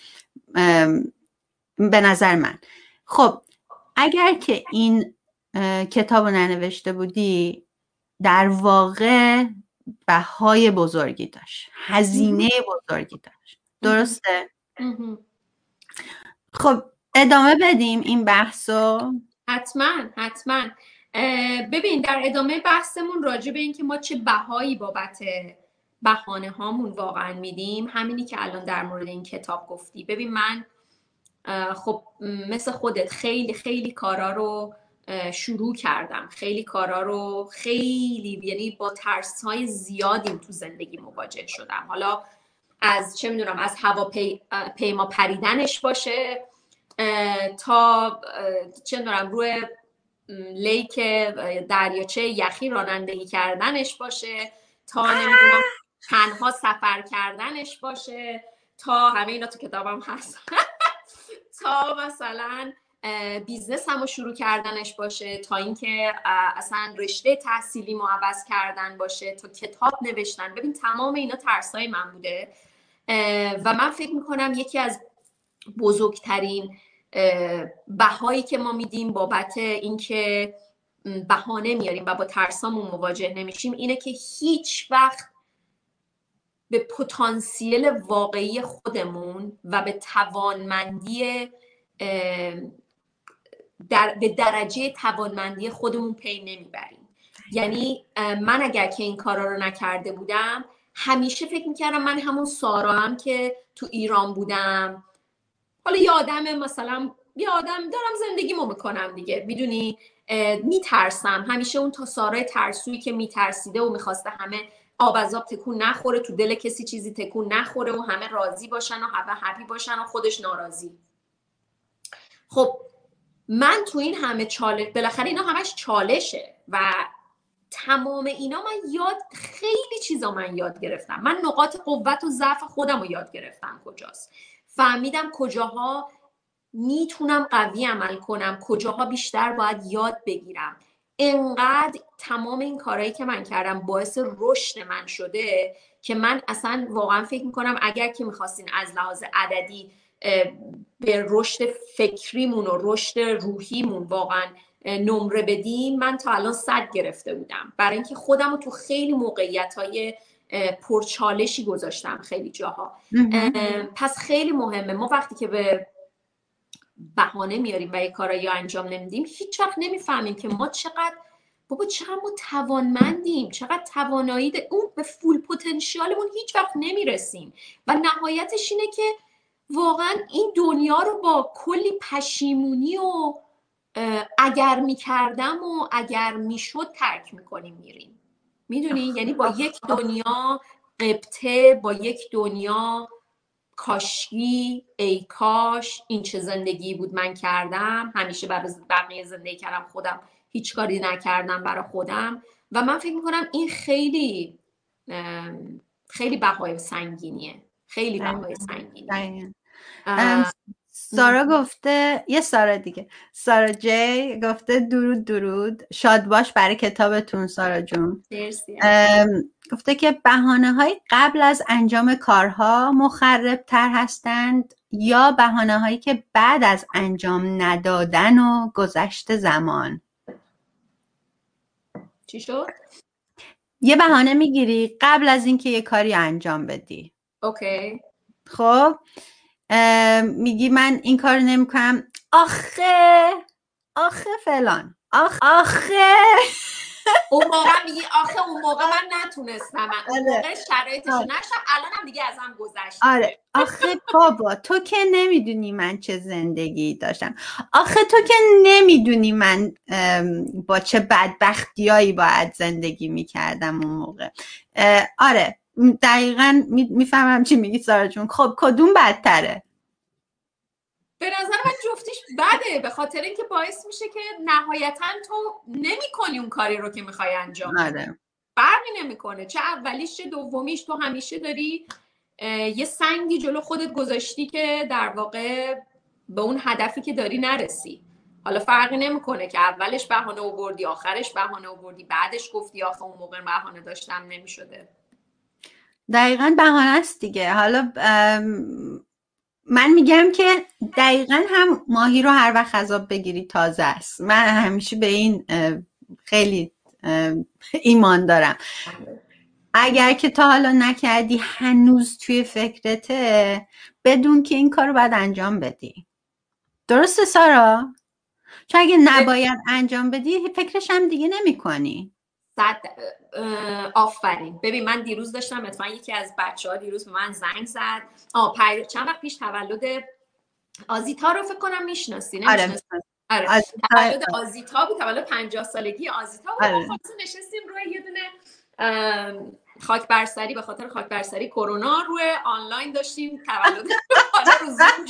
Speaker 2: به نظر من. خب اگر که این کتاب رو ننوشته بودی، در واقع بهای بزرگی داشت، هزینه بزرگی داشت، درسته؟ خب ادامه بدیم این بحثو.
Speaker 3: حتما. ببین در ادامه بحثمون راجع به این که ما چه بهایی بابت بهانه هامون واقعا میدیم، همینی که الان در مورد این کتاب گفتی. ببین من خب مثل خودت خیلی کارا رو شروع کردم، خیلی کارا رو یعنی با ترس‌های زیادیم تو زندگی مواجه شدم. حالا از چه میدونم، از هواپیما پریدنش باشه تا چه میدونم روی لیک دریاچه یخی رانندگی کردنش باشه، تا نمیدونم تنها سفر کردنش باشه، تا همه اینا تو کتابم هست تا مثلا بیزنس همو شروع کردنش باشه، تا اینکه اصلا رشته تحصیلی عوض کردن باشه، تا کتاب نوشتن. ببین تمام اینا ترسای من بوده و من فکر میکنم یکی از بزرگترین بهایی که ما میدیم بابت اینکه بهانه میاریم و با ترسامون مواجه نمیشیم اینه که هیچ وقت به پتانسیل واقعی خودمون و به توانمندی به درجه توانمندی خودمون پی نمیبریم. یعنی من اگر که این کارا رو نکرده بودم، همیشه فکر میکردم من همون سارا هم که تو ایران بودم، حالا یه آدم دارم زندگیمو میکنم دیگه، میدونی، میترسم. همیشه اون تا سارای ترسویی که میترسیده و میخواسته همه آب از آب تکون نخوره، تو دل کسی چیزی تکون نخوره و همه راضی باشن و همه هپی باشن و خودش ناراضی. خب من تو این همه چالش، بالاخره اینا همش چالشه و تمام اینا خیلی چیزا من یاد گرفتم. من نقاط قوت و ضعف خودم رو یاد گرفتم کجاست، فهمیدم کجاها میتونم قوی عمل کنم، کجاها بیشتر باید یاد بگیرم. انقدر تمام این کارهایی که من کردم باعث رشد من شده که من اصلا واقعا فکر میکنم اگر که میخواستین از لحاظ عددی به رشد فکریمون و رشد روحیمون واقعا نمره بدیم، من تا الان 100 گرفته بودم، برای اینکه خودم رو تو خیلی موقعیت‌های پرچالشی گذاشتم خیلی جاها. پس خیلی مهمه ما وقتی که به بهانه میاریم و یه کارایی انجام نمیدیم، هیچ وقت نمیفهمیم که ما چقدر ما توانمندیم، چقدر توانایی اون به فول پتانسیلمون هیچ وقت نمیرسیم و نهایتش اینه که واقعا این دنیا رو با کلی پشیمونی و اگر میکردم و اگر میشد ترک میکنیم میریم، میدونی، یعنی با یک دنیا قبطه، با یک دنیا کاشکی، ای کاش این چه زندگی بود من کردم، همیشه برای بقیه زندگی کردم، خودم هیچ کاری نکردم برای خودم. و من فکر میکنم این خیلی خیلی بهای سنگینیه، خیلی بهای سنگینیه.
Speaker 2: سارا گفته، یه سارا دیگه، سارا جی گفته درود شاد باش برای کتابتون سارا جون. گفته که بهانه‌های قبل از انجام کارها مخرب‌تر هستند یا بهانه‌هایی که بعد از انجام ندادن و گذشت زمان؟
Speaker 3: چی شد؟
Speaker 2: یه بهانه میگیری قبل از اینکه یه کاری انجام بدی.
Speaker 3: اوکی.
Speaker 2: خب میگی من این کار نمیکنم، آخه فلان، آخه
Speaker 3: اون موقع میگی آخه اون موقع من نتونستم، اون موقع شرایطش نشدم، الانم دیگه ازم گذشت.
Speaker 2: آره آخه بابا تو که نمیدونی من چه زندگی داشتم، آخه تو که نمیدونی من با چه بدبختیایی باید زندگی میکردم اون موقع. آره دقیقاً میفهمم چی میگی سارا جون. خب کدوم بدتره؟
Speaker 3: به نظر من جفتیش بده، به خاطر اینکه باعث میشه که نهایتا تو نمی‌کنی اون کاری رو که میخوای انجام بدی. فرقی نمیکنه چه اولیش چه دومیش، تو همیشه داری یه سنگی جلو خودت گذاشتی که در واقع به اون هدفی که داری نرسی. حالا فرقی نمیکنه که اولش بهانه آوردی، آخرش بهانه آوردی، بعدش گفتی آخه اون موقع بهانه داشتم نمیشده.
Speaker 2: دقیقاً بهانه است دیگه. حالا من میگم که دقیقاً هم ماهی رو هر وقت از آب بگیری تازه است. من همیشه به این خیلی ایمان دارم. اگر که تا حالا نکردی هنوز توی فکرته، بدون که این کار رو باید انجام بدی. درسته سارا؟ چون اگه نباید انجام بدی فکرش هم دیگه نمی کنی.
Speaker 3: آفرین. ببین من دیروز داشتم، اتفاقا یکی از بچه‌ها دیروز به من زنگ زد. چند وقت پیش تولد آزیتا رو فکر کنم میشناسی. نمیشناسی؟ آره. تولد آزیتا بود، تولد 50 سالگی آزیتا بود. ما خلاص نشستیم روی یه دونه خاک برسری، به خاطر خاک برسری کرونا روی آنلاین داشتیم تولد رو زوم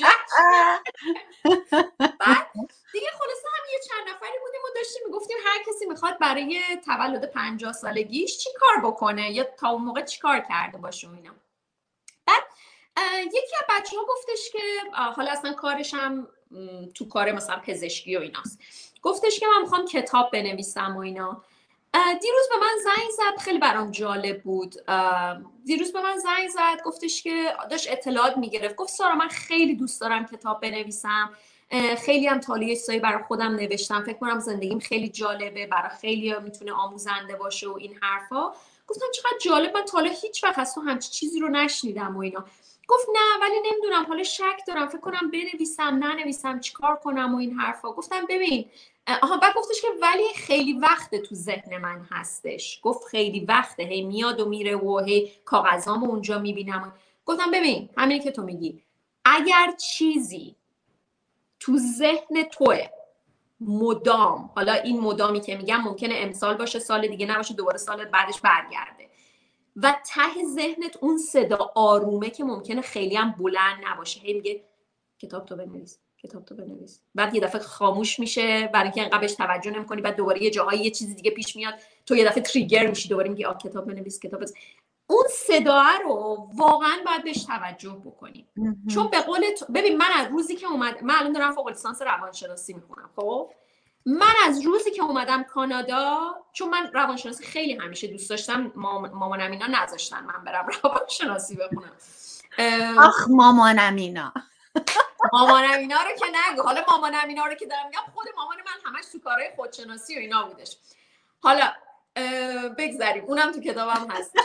Speaker 3: بعد دیگه خلاصه هم یه چند نفری بودیم و داشتیم میگفتیم هر کسی میخواد برای تولد 50 سالگیش چی کار بکنه یا تا اون موقع چی کار کرده باشه و اینا. بعد یکی از بچه‌ها گفتش که حالا اصلا کارش هم تو کار مثلا پزشکی و ایناست، گفتش که من میخوام کتاب بنویسم و اینا. دیروز به من زنگ زد، خیلی برام جالب بود. دیروز به من زنگ زد گفتش که داشت اطلاعات میگرفت، گفت سارا من خیلی دوست دارم کتاب بنویسم، خیلی هم تالیه سایی برای خودم نوشتم، فکر کنم زندگیم خیلی جالبه، برای خیلی میتونه آموزنده باشه و این حرفا. گفتم چقدر جالب، من تا حالا هیچ وقت از تو همچین چیزی رو نشنیدم و اینا. گفت نه ولی نمیدونم، حالا شک دارم، فکر کنم بنویسم ننویسم چیکار کنم و این حرفا. گفتم ببین بعد گفتش که ولی خیلی وقت تو ذهن من هستش. گفت خیلی وقته، هی میاد و میره و هی کاغذامو اونجا میبینم. گفتم ببین همینی که تو میگی، اگر چیزی تو ذهن توه مدام، حالا این مدامی که میگم ممکنه امسال باشه سال دیگه نباشه، دوباره سال بعدش برگرده، و ته ذهنت اون صدا آرومه که ممکنه خیلی هم بلند نباشه، هی میگه کتاب تو بنویس، کتاب تو بنویس، بعد یه دفعه خاموش میشه برای اینکه انقدر بهش توجه نمی‌کنی، بعد دوباره یه جاهایی یه چیز دیگه پیش میاد، تو یه دفعه تریگر میشی، دوباره میگی کتاب بنویس، کتاب بنویس. اون صدا رو واقعا باید بهش توجه بکنی. چون به قول ببین من از روزی که من الان دارم فوق لیسانس روانشناسی میخونم، خب من از روزی که اومدم کانادا، چون من روانشناسی خیلی همیشه دوست داشتم، مامانم اینا نذاشتن من برم روانشناسی بخونم.
Speaker 2: آخ مامانم اینا
Speaker 3: رو که نگو. حالا مامانم اینا رو که دارم میگم، خود مامان من همش تو کارهای خودشناسی و اینا بودش. حالا بگذاریم اونم تو کتابم هستش.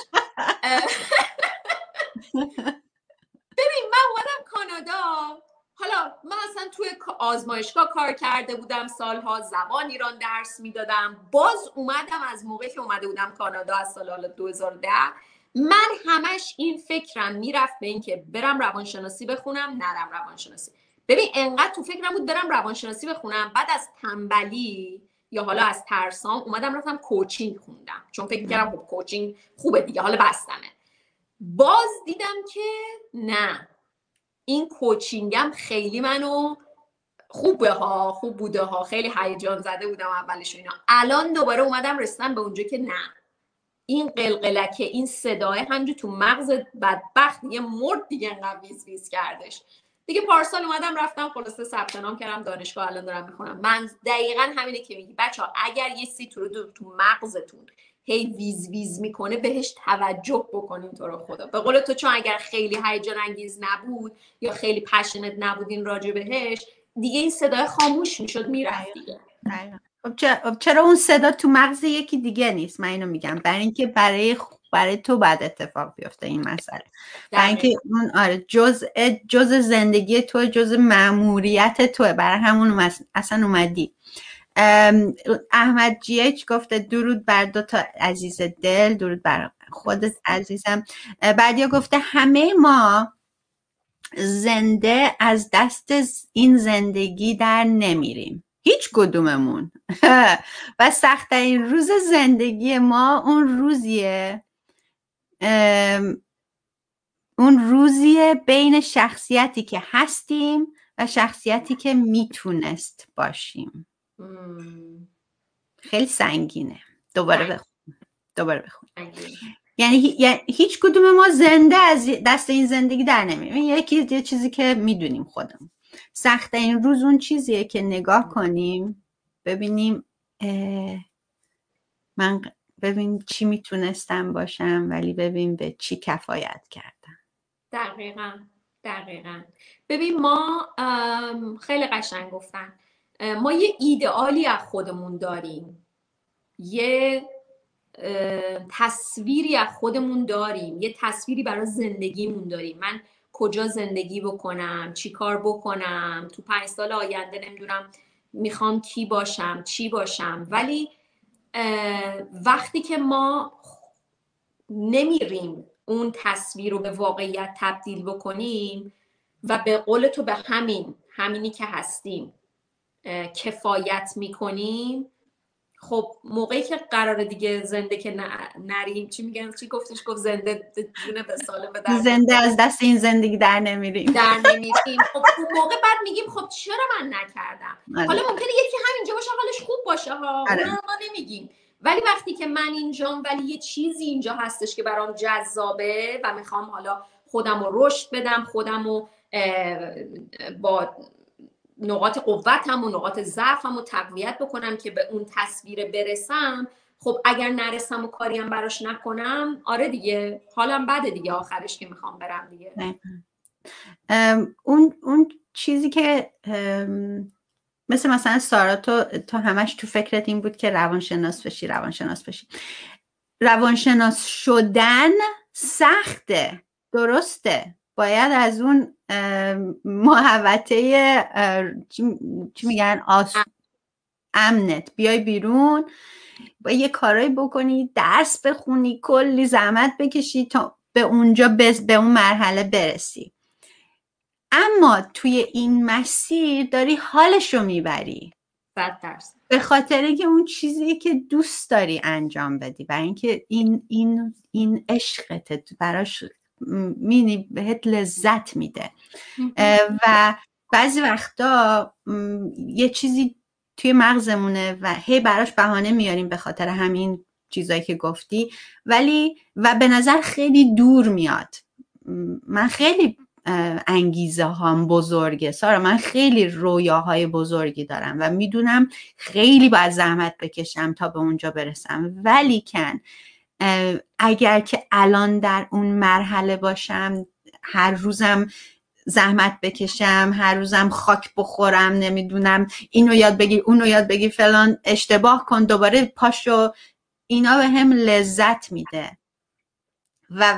Speaker 3: ببین من اومدم کانادا، حالا من اصلا توی آزمایشگاه کار کرده بودم سالها، زبان ایران درس میدادم، باز اومدم از موقعی که اومده بودم کانادا از سال 2010 من همش این فکرم میرفت به این که برم روانشناسی بخونم نرم روانشناسی. ببین انقدر تو فکرم بود برم روانشناسی بخونم، بعد از تنبلی یا حالا از ترسام اومدم رفتم کوچینگ خوندم، چون فکر کردم خب کوچینگ خوبه دیگه، حالا بستمه. باز دیدم که نه، این کوچینگم خیلی منو خوب بوده ها، خیلی هیجان زده بودم اولش اینا. الان دوباره اومدم رسیدم به اونجا که نه، این قلقلکه، این صدای همجور تو مغز بدبخت دیگه مرد دیگه، انقدر ویز ویز کردش دیگه. پارسال اومدم رفتم خلاصه ثبت نام کردم دانشگاه، الان دارم میخونم. من دقیقاً همینه که میگی بچه‌ها، اگر یه چیزی تو مغزتون هی ویز ویز میکنه بهش توجه بکنین تو رو خدا. به قول تو، چون اگر خیلی هیجان انگیز نبود یا خیلی پشنت نبودین راجع بهش، دیگه این صدای خاموش میشد میرفت دیگه.
Speaker 2: چرا اون صدا تو مغز یکی دیگه نیست؟ من اینو میگم برای اینکه برای تو بعد اتفاق بیفته این مسئله، برای اینکه اون جزء زندگی تو، جزء مأموریت توه، برای همون اصلا اومدی. احمد جی ایچ گفته درود بر 2 تا عزیز دل، درود بر خودت عزیزم. بعدیا گفته همه ما زنده از دست این زندگی در نمیریم، هیچ کدوممون. و سخت‌ترین روز زندگی ما اون روزیه بین شخصیتی که هستیم و شخصیتی که میتونست باشیم. خیلی سنگینه. دوباره بخون. یعنی هیچ کدوم ما زنده از دست این زندگی در نمیریم. یه چیزی که میدونیم خودمون. سخت این روز اون چیزیه که نگاه کنیم ببینیم من ببین چی میتونستم باشم ولی ببین به چی کفایت کردم.
Speaker 3: دقیقاً. ببین ما خیلی قشنگ گفتن، ما یه ایدئالی از خودمون داریم، یه تصویری از خودمون داریم، یه تصویری برای زندگیمون داریم. من کجا زندگی بکنم، چی کار بکنم، تو 5 سال آینده نمیدونم میخوام کی باشم، چی باشم. ولی وقتی که ما نمیریم اون تصویر رو به واقعیت تبدیل بکنیم و به قول تو به همینی که هستیم کفایت میکنیم، خب موقعی که قراره دیگه زنده که نریم، چی میگن، چی گفتش، گفت زنده جون به سالم به در
Speaker 2: زنده از دست این زندگی در نمیریم.
Speaker 3: خب اون موقع بعد میگیم خب چرا من نکردم. حالا ممکنه یکی همینجا باشه حالش خوب باشه ها، اون رو ما نمیگیم، ولی وقتی که من اینجام ولی یه چیزی اینجا هستش که برام جذابه و میخوام حالا خودم رو رشد بدم، خودم رو با نقاط قوتم و نقاط ضعفم رو تقویت بکنم که به اون تصویر برسم، خب اگر نرسم و کاریم براش نکنم، آره دیگه حالم بده دیگه آخرش که میخوام برم دیگه.
Speaker 2: اون چیزی که مثلا سارا تو همش تو فکرت این بود که روانشناس بشی. روانشناس شدن سخته، درسته، باید از اون محوطه چی میگن امنت بیای بیرون، با یه کارایی بکنی، درس بخونی، کلی زحمت بکشی تا به اونجا به اون مرحله برسی. اما توی این مسیر داری حالشو میبری
Speaker 3: 100%،
Speaker 2: به خاطر که اون چیزی که دوست داری انجام بدی، برای اینکه این عشقت براش مینی بهت لذت میده. و بعضی وقتا یه چیزی توی مغزمونه و هی براش بهانه میاریم به خاطر همین چیزایی که گفتی، ولی و به نظر خیلی دور میاد. من خیلی انگیزه هام بزرگه سارا، من خیلی رویاهای بزرگی دارم و میدونم خیلی باید زحمت بکشم تا به اونجا برسم، ولی اگر که الان در اون مرحله باشم، هر روزم زحمت بکشم، هر روزم خاک بخورم، نمیدونم اینو یاد بگیر اونو یاد بگیر، فلان اشتباه کن دوباره پاشو، اینا به هم لذت میده. و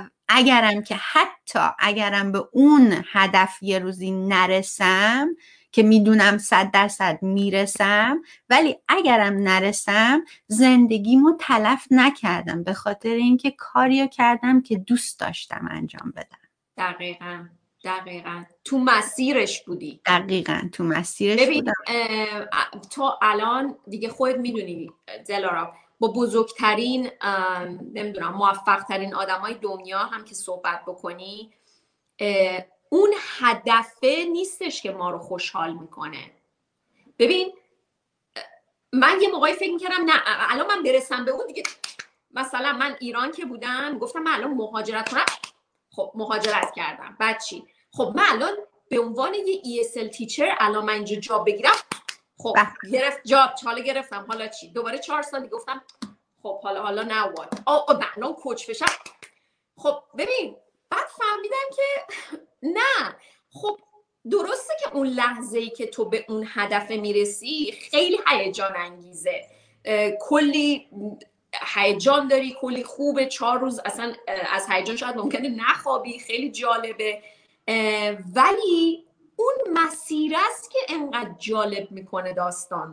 Speaker 2: اگرم به اون هدف یه روزی نرسم که میدونم 100% میرسم، ولی اگرم نرسم زندگیمو تلف نکردم، به خاطر اینکه کاریو کردم که دوست داشتم انجام بدم.
Speaker 3: دقیقاً تو مسیرش بودی.
Speaker 2: تو مسیرش بودم.
Speaker 3: تو الان دیگه خودت میدونی دلارا، با بزرگترین نمیدونم موفق ترین آدمای دنیا هم که صحبت بکنی، اون هدفه نیستش که ما رو خوشحال میکنه. ببین من یه موقعی فکر میکردم نه الان من برسم به اون دیگه، مثلا من ایران که بودم گفتم من الان مهاجرت کنم، خب مهاجرت کردم، بعد چی؟ خب من الان به عنوان یه ESL تیچر الان من اینجا جاب بگیرم، خب جاب حالا گرفتم، حالا چی؟ دوباره 4 سال گفتم خب حالا نه وات الان کوچ بشم. خب ببین بعد فهمیدم که نه، خب درسته که اون لحظه‌ای که تو به اون هدف میرسی خیلی هیجان انگیزه، کلی هیجان داری، کلی خوبه، 4 روز اصلا از هیجان شاید ممکنه نخوابی، خیلی جالبه، ولی اون مسیر است که انقدر جالب میکنه داستان رو.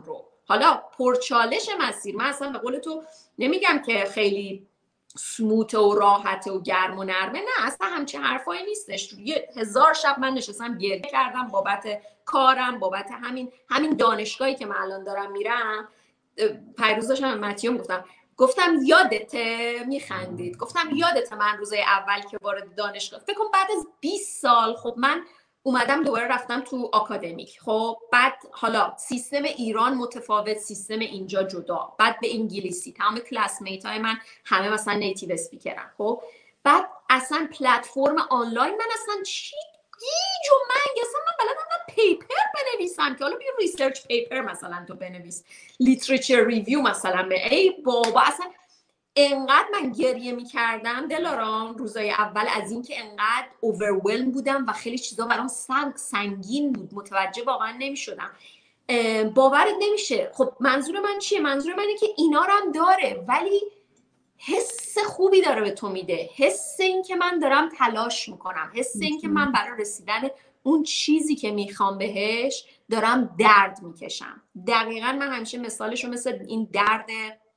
Speaker 3: حالا پرچالش مسیر، من اصلا به قول تو نمیگم که خیلی سموت و راحت و گرم و نرمه، نه اصلا همچین حرفایی نیستش. 1000 شب من نشستم گریه کردم بابت کارم، بابت همین دانشگاهی که من الان دارم میرم. پیروز داشتم متیوم گفتم یادته؟ میخندید. گفتم یادته من روزای اول که وارد دانشگاه، فکر کنم بعد از 20 سال، خب من اومدم دوباره رفتم تو آکادمیک. خب بعد حالا سیستم ایران متفاوت، سیستم اینجا جدا، بعد به انگلیسی، تمام کلاسمیت های من همه مثلا نیتیو اسپیکرن. خب بعد اصلا پلتفرم آنلاین من اصلا چی گیج و من اصلا من بلدم پیپر بنویسم که حالا بیا ریسرچ پیپر مثلا تو بنویس، لیتریچر ریویو مثلا ای بابا. اصلا انقدر من گریه میکردم دلارام روزای اول از این که انقدر اوورولم بودم و خیلی چیزا برام سنگین بود، متوجه واقعا نمیشدم. باورت نمیشه. خب منظور من چیه؟ منظور منه که اینا رو هم داره ولی حس خوبی داره به تو میده، حس این که من دارم تلاش میکنم، حس این که من برای رسیدن اون چیزی که میخوام بهش دارم درد میکشم. دقیقا من همیشه مثالشو مثل این درد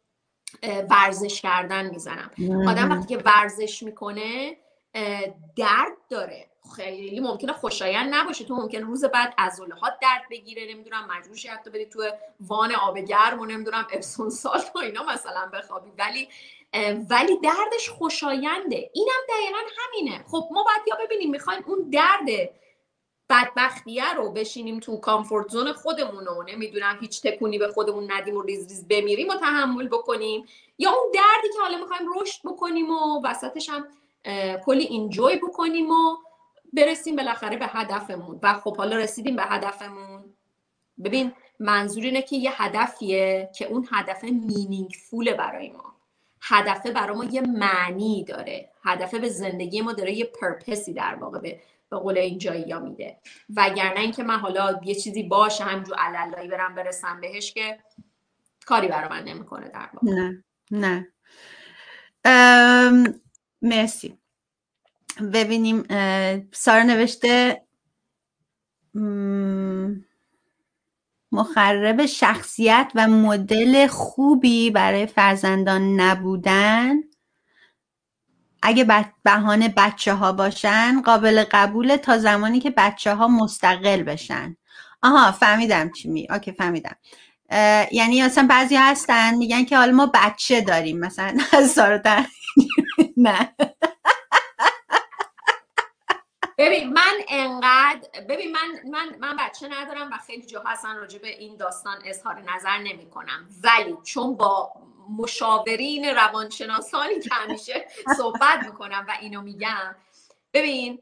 Speaker 3: ورزش کردن میزنم. آدم وقتی که ورزش میکنه درد داره، خیلی ممکنه خوشایند نباشه، تو ممکنه روز بعد عضله ها درد بگیره، نمیدونم مجبور شی حتی بری تو وان آب گرم و نمیدونم اپسون سالت و اینا مثلا بخوابی، ولی دردش خوشاینده. اینم دقیقا همینه. خب ما باید یا ببینیم میخوایم اون درد بدبختیه رو بشینیم تو کامفورت زون خودمون و نمیدونم هیچ تکونی به خودمون ندیم و ریز ریز بمیریم و تحمل بکنیم، یا اون دردی که حالا میخوایم رشد بکنیم و وسطش هم کلی اینجوی بکنیم و برسیم بالاخره به هدفمون. و خب حالا رسیدیم به هدفمون، ببین منظور اینه که یه هدفیه که اون هدف مینینگفوله برای ما، هدفه برای ما یه معنی داره، هدفه به زندگی ما داره یه پرپسی در واقع به قول این جاییا میده. وگرنه اینکه من حالا یه چیزی باشه همجور علالایی برسم بهش که کاری برای من نمیکنه در واقع.
Speaker 2: نه مرسی. ببینیم سارا نوشته مخرب شخصیت و مدل خوبی برای فرزندان نبودن اگه بهانه بچه ها باشن قابل قبوله تا زمانی که بچه ها مستقل بشن. آها فهمیدم چی اوکی فهمیدم. یعنی مثلا بعضی هستن میگن که حالا ما بچه داریم مثلا از سارا نه
Speaker 3: ببین من بچه ندارم و خیلی جاها اصلا راجع به این داستان اظهار نظر نمی کنم، ولی چون با مشاورین روانشناسانی که همیشه صحبت میکنم و اینو میگم، ببین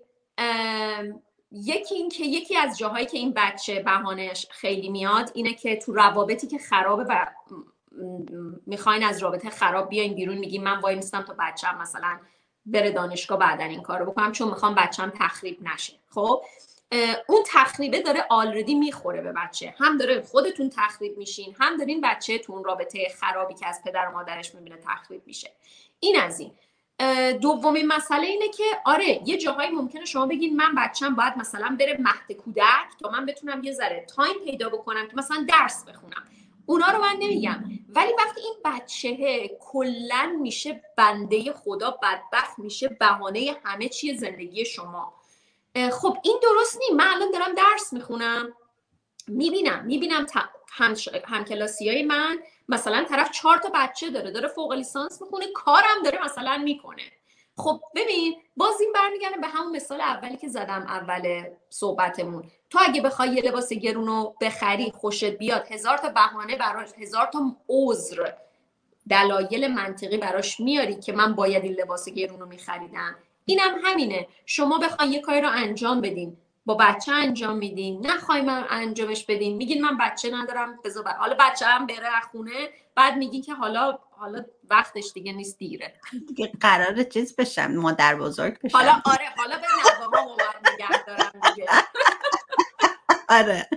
Speaker 3: یکی از جاهایی که این بچه بهانه‌اش خیلی میاد اینه که تو روابطی که خرابه و میخواین از رابطه خراب بیاین بیرون، میگین من وای میستم تا بچه‌م مثلا بره دانشگاه بعدن این کارو بکنم چون میخوام بچه‌م تخریب نشه. خب اون تخریبه داره آلردی میخوره به بچه، هم داره خودتون تخریب میشین، هم دارین بچه‌تون رابطه خرابی که از پدر و مادرش میبینه تخریب میشه. این از این. دومین مسئله اینه که آره یه جاهایی ممکنه شما بگین من بچه‌م باید مثلا بره مهد کودک تا من بتونم یه ذره تایم پیدا بکنم که مثلا درس بخونم، اونا رو من نمیگم. ولی وقتی این بچه کلن میشه بنده خدا، بدبخت میشه بهانه همه چی زندگی شما، خب این درست نیست. من الان دارم درس میخونم، میبینم همکلاسیای من مثلا طرف 4 تا بچه داره فوق لیسانس میخونه، کارم داره مثلا میکنه. خب ببین باز این برمیگرده به همون مثال اولی که زدم اول صحبتمون. تو اگه بخوای یه لباس گرونو بخری خوشت بیاد، 1000 تا بهانه براش، 1000 تا عذر دلایل منطقی براش میاری که من باید این لباس گرونو میخریدم. اینم همینه، شما بخوای یه کاری رو انجام بدین با بچه انجام میدین، نخوای من انجامش بدین میگین من بچه ندارم بذار حالا بچه‌ام بره خونه، بعد میگین که حالا وقتش دیگه نیست، دیره
Speaker 2: دیگه قراره چیز بشم مادر بزرگ بشم.
Speaker 3: حالا به نظامم اومد نگه دارم دیگه.
Speaker 2: آره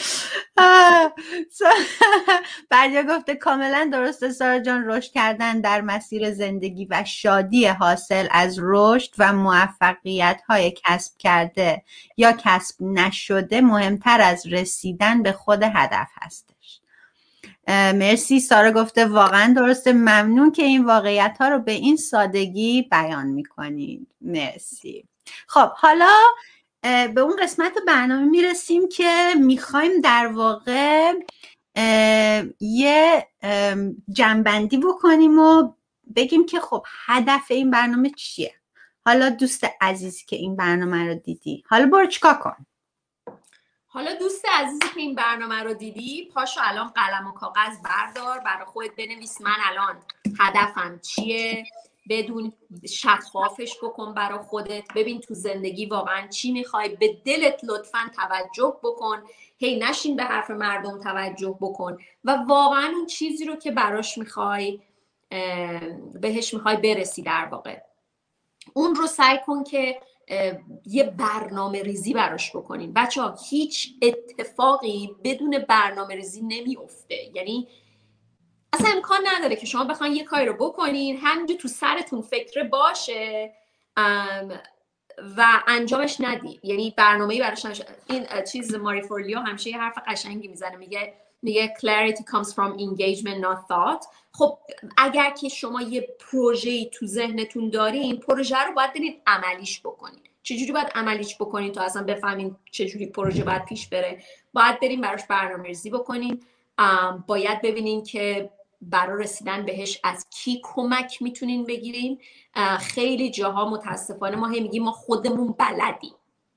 Speaker 2: بردیا گفته کاملا درسته سارا جان، رشد کردن در مسیر زندگی و شادی حاصل از رشد و موفقیت های کسب کرده یا کسب نشده مهمتر از رسیدن به خود هدف هستش. مرسی. سارا گفته واقعا درسته، ممنون که این واقعیت ها رو به این سادگی بیان میکنید. مرسی. خب حالا به اون قسمت برنامه میرسیم که میخوایم در واقع یه جنبندی بکنیم و بگیم که خب هدف این برنامه چیه. حالا دوست عزیزی که این برنامه رو دیدی، حالا برو چیکار کن؟
Speaker 3: حالا دوست عزیزی که این برنامه رو دیدی، پاشو الان قلم و کاغذ بردار، برای خودت بنویس من الان هدفم چیه، بدون شفافش بکن برای خودت، ببین تو زندگی واقعا چی میخوای، به دلت لطفاً توجه بکن، هی نشین به حرف مردم توجه بکن و واقعا اون چیزی رو که براش میخوای بهش میخوای برسی در واقع اون رو سعی کن که یه برنامه ریزی براش بکنین. بچه ها هیچ اتفاقی بدون برنامه ریزی نمیفته، یعنی اصلا امکان نداره که شما بخواین یه کاری رو بکنین همینجور تو سرتون فکر باشه و انجامش ندی، یعنی برنامه‌ای براش نشه. این چیز ماری فورلیو همیشه یه حرف قشنگی میزنه، میگه clarity comes from engagement not thought. خب اگر که شما یه پروژه‌ای تو ذهنتون دارین، پروژه رو باید برید عملیش بکنین. چجوری باید عملیش بکنین تا اصلا بفهمین چجوری پروژه باید پیش بره؟ باید بریم براش برنامه‌ریزی بکنین، باید ببینین که برای رسیدن بهش از کی کمک میتونین بگیرین. خیلی جاها متاسفانه ما میگیم ما خودمون بلدیم،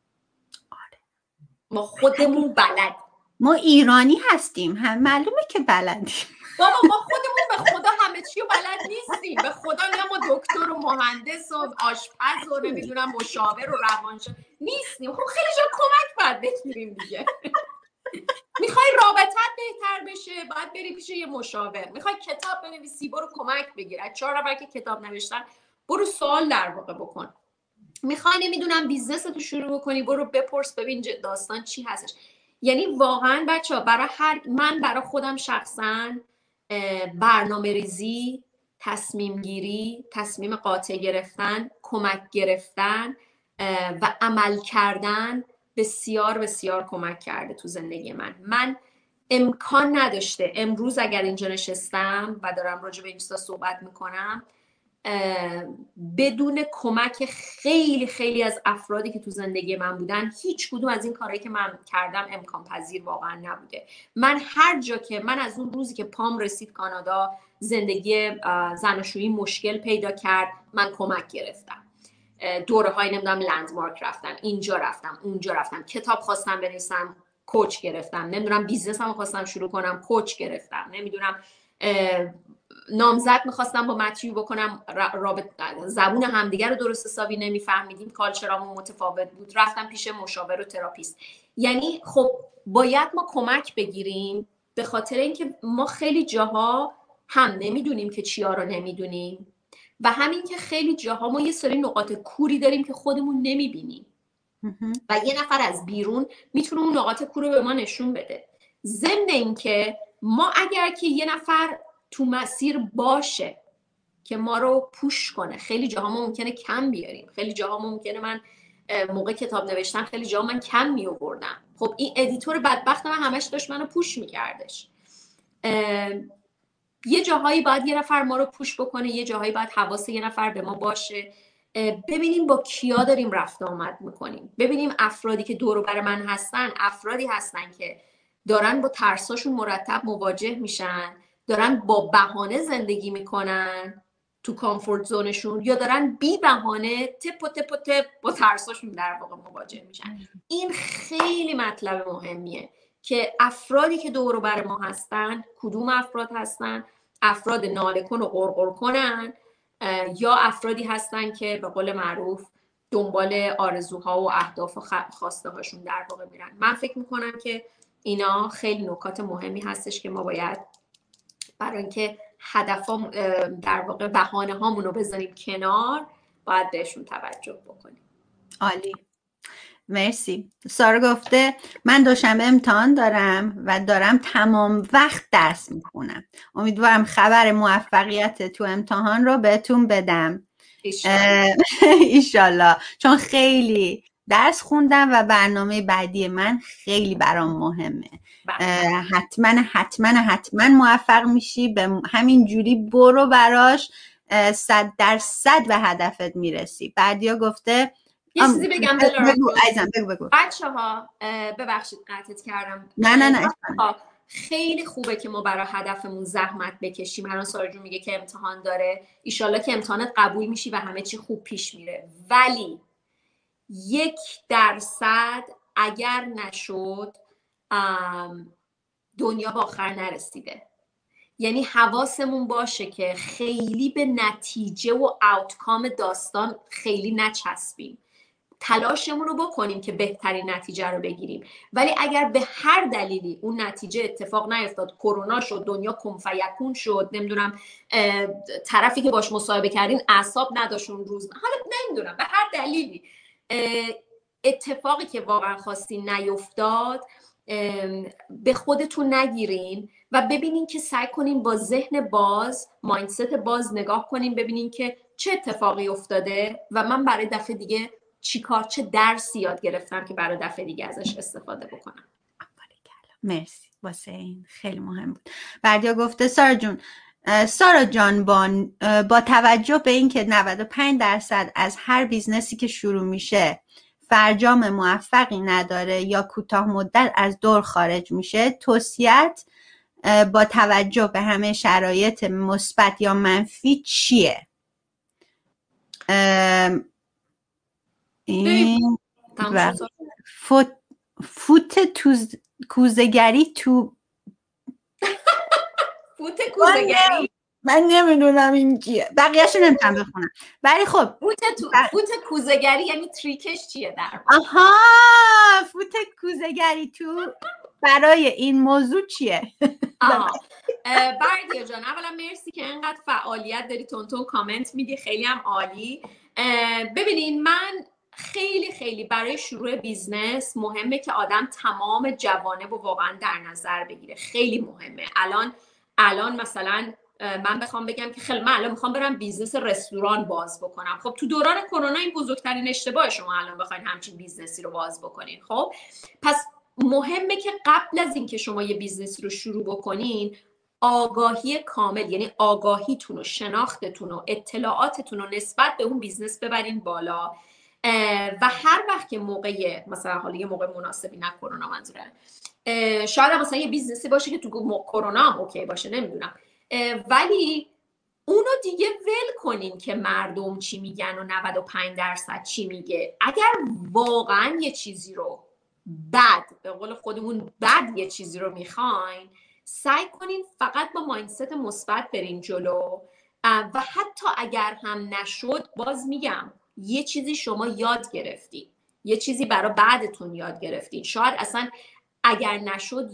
Speaker 3: ما خودمون بلدیم،
Speaker 2: ما ایرانی هستیم، هم معلومه که بلدیم.
Speaker 3: بابا ما خودمون به خدا همه چی رو بلد نیستیم، به خدا میگم ما دکتر و مهندس و آشپز و نمیدونم مشاور و روانشناس نیستیم. خب خیلی جا کمک باید بگیریم دیگه. میخوای رابطت بهتر بشه باید بری پیش یه مشاور، میخوای کتاب بنویسی برو کمک بگیر از 4 نفر که کتاب نوشتن، برو سوال در واقع بکن. میخوای نمیدونم بیزنس رو شروع بکنی برو بپرس ببین داستان چی هستش. یعنی واقعا بچه‌ها برای خودم شخصا برنامه ریزی، تصمیم گیری، تصمیم قاطع گرفتن، کمک گرفتن و عمل کردن بسیار بسیار کمک کرده تو زندگی من امکان نداشته امروز اگر اینجا نشستم و دارم راجع به این چیزا صحبت میکنم بدون کمک خیلی خیلی از افرادی که تو زندگی من بودن، هیچ کدوم از این کارهایی که من کردم امکان پذیر واقعا نبوده. من هر جا که من از اون روزی که پام رسید کانادا زندگی زناشویی مشکل پیدا کرد، من کمک گرفتم. دوره های نمیدونم لندمارک رفتم، اینجا رفتم اونجا رفتم، کتاب خواستم بنویسم کوچ گرفتم، نمیدونم بیزنسمو خواستم شروع کنم کوچ گرفتم، نمیدونم نامزد میخواستم با متیو بکنم زبون همدیگر رو درست حسابی نمیفهمیدیم، کالچرامون متفاوت بود، رفتم پیش مشاور و تراپیست. یعنی خب باید ما کمک بگیریم به خاطر اینکه ما خیلی جاها هم نمیدونیم که چیا رو نمیدونیم و همین که خیلی جاها ما یه سری نقاط کوری داریم که خودمون نمیبینیم و یه نفر از بیرون میتونه اون نقاط کور رو به ما نشون بده. ضمن اینکه ما اگر که یه نفر تو مسیر باشه که ما رو پوش کنه، خیلی جاها ما ممکنه کم بیاریم، خیلی جاها ممکنه من موقع کتاب نوشتن خیلی جاها من کم می آوردم. خب این ادیتور بدبخت من همش داشت منو پوش میکردش. یه جاهایی باید یه نفر ما رو پوش بکنه، یه جاهایی باید حواس یه نفر به ما باشه. ببینیم با کیا داریم رفت آمد میکنیم، ببینیم افرادی که دور و بر من هستن افرادی هستن که دارن با ترساشون مرتب مواجه میشن، دارن با بهانه زندگی میکنن تو کامفورت زونشون، یا دارن بی بهانه تپ و تپ و تپ با ترساشون در واقع مواجه میشن. این خیلی مطلب مهمیه که افرادی که دور و بر ما هستن کدوم افراد هستن، افراد ناله کن و غرغر کنن یا افرادی هستن که به قول معروف دنبال آرزوها و اهداف و خواسته هاشون در واقع میرن. من فکر میکنم که اینا خیلی نکات مهمی هستش که ما باید برای اینکه هدفام در واقع بهانه هامون رو بذاریم کنار باید بهشون توجه بکنیم.
Speaker 2: عالی، مرسی. سارا گفته من دوشنبه امتحان دارم و دارم تمام وقت درس میخونم، امیدوارم خبر موفقیت تو امتحان رو بهتون بدم ایشالله، چون خیلی درس خوندم و برنامه بعدی من خیلی برام مهمه. حتما موفق میشی، به همین جوری برو براش، 100% به هدفت میرسی. بعدیا گفته
Speaker 3: یه چیزی بگم دلارام،
Speaker 2: بگو.
Speaker 3: بچه‌ها ببخشید قطعت کردم.
Speaker 2: نه
Speaker 3: خیلی خوبه که ما برای هدفمون زحمت بکشیم. الان سارا جون میگه که امتحان داره، ایشالله که امتحانت قبول میشی و همه چی خوب پیش میره، ولی 1% اگر نشد دنیا به آخر نرسیده. یعنی حواسمون باشه که خیلی به نتیجه و آوتکام داستان خیلی نچسبیم. تلاشمون رو بکنیم که بهترین نتیجه رو بگیریم، ولی اگر به هر دلیلی اون نتیجه اتفاق نیفتاد، کرونا شد، دنیا کنفیکون شد، نمیدونم طرفی که باش مصاحبه کردین اعصاب نداشت اون روز، حالا نمیدونم به هر دلیلی اتفاقی که واقعا خواستین نیفتاد، به خودتون نگیرین و ببینین که سعی کنین با ذهن باز، مایندست باز نگاه کنین، ببینین که چه اتفاقی افتاده و من برای دفعه دیگه چه درسی یاد گرفتم که برای دفعه دیگه ازش استفاده بکنم.
Speaker 2: مرسی واسه این، خیلی مهم بود. بردیا گفته سارا جان با توجه به این که 95% از هر بیزنسی که شروع میشه فرجام موفقی نداره یا کوتاه مدت از دور خارج میشه، توصیت با توجه به همه شرایط مثبت یا منفی چیه؟ این فوت کوزه‌گری تو
Speaker 3: فوت کوزه‌گری
Speaker 2: من نمیدونم این چیه، بقیه‌شو نمیتونم بخونم، ولی خب
Speaker 3: فوت کوزه‌گری یعنی تریکش چیه در
Speaker 2: آها فوت کوزه‌گری تو برای این موضوع چیه؟
Speaker 3: بردیا جان اولا مرسی که اینقدر فعالیت داری، تون کامنت میدی، خیلی هم عالی. ببینین من خیلی برای شروع بیزنس مهمه که آدم تمام جوانب رو واقعا در نظر بگیره، خیلی مهمه. الان مثلا من بخوام بگم که خیلی من الان میخوام برم بیزنس رستوران باز بکنم، خب تو دوران کرونا این بزرگترین اشتباه شما الان بخواید همچین بیزنسی رو باز بکنین. خب پس مهمه که قبل از اینکه شما یه بیزنس رو شروع بکنین آگاهی کامل، یعنی آگاهیتون و شناختتون و اطلاعاتتون رو نسبت به اون بیزنس ببرین بالا و هر وقت که موقع مثلا حالا یه موقع مناسبی، نه کرونا منظورم، شاید مثلا یه بیزنسی باشه که تو کرونا هم اوکی باشه، نمیدونم، ولی اونو دیگه ول کنین که مردم چی میگن و 95% چی میگه. اگر واقعا یه چیزی رو به قول خودمون یه چیزی رو میخواین، سعی کنین فقط با مایندست مثبت برین جلو و حتی اگر هم نشد، باز میگم یه چیزی شما یاد گرفتین، یه چیزی برای بعدتون یاد گرفتین. شاید اصلا اگر نشد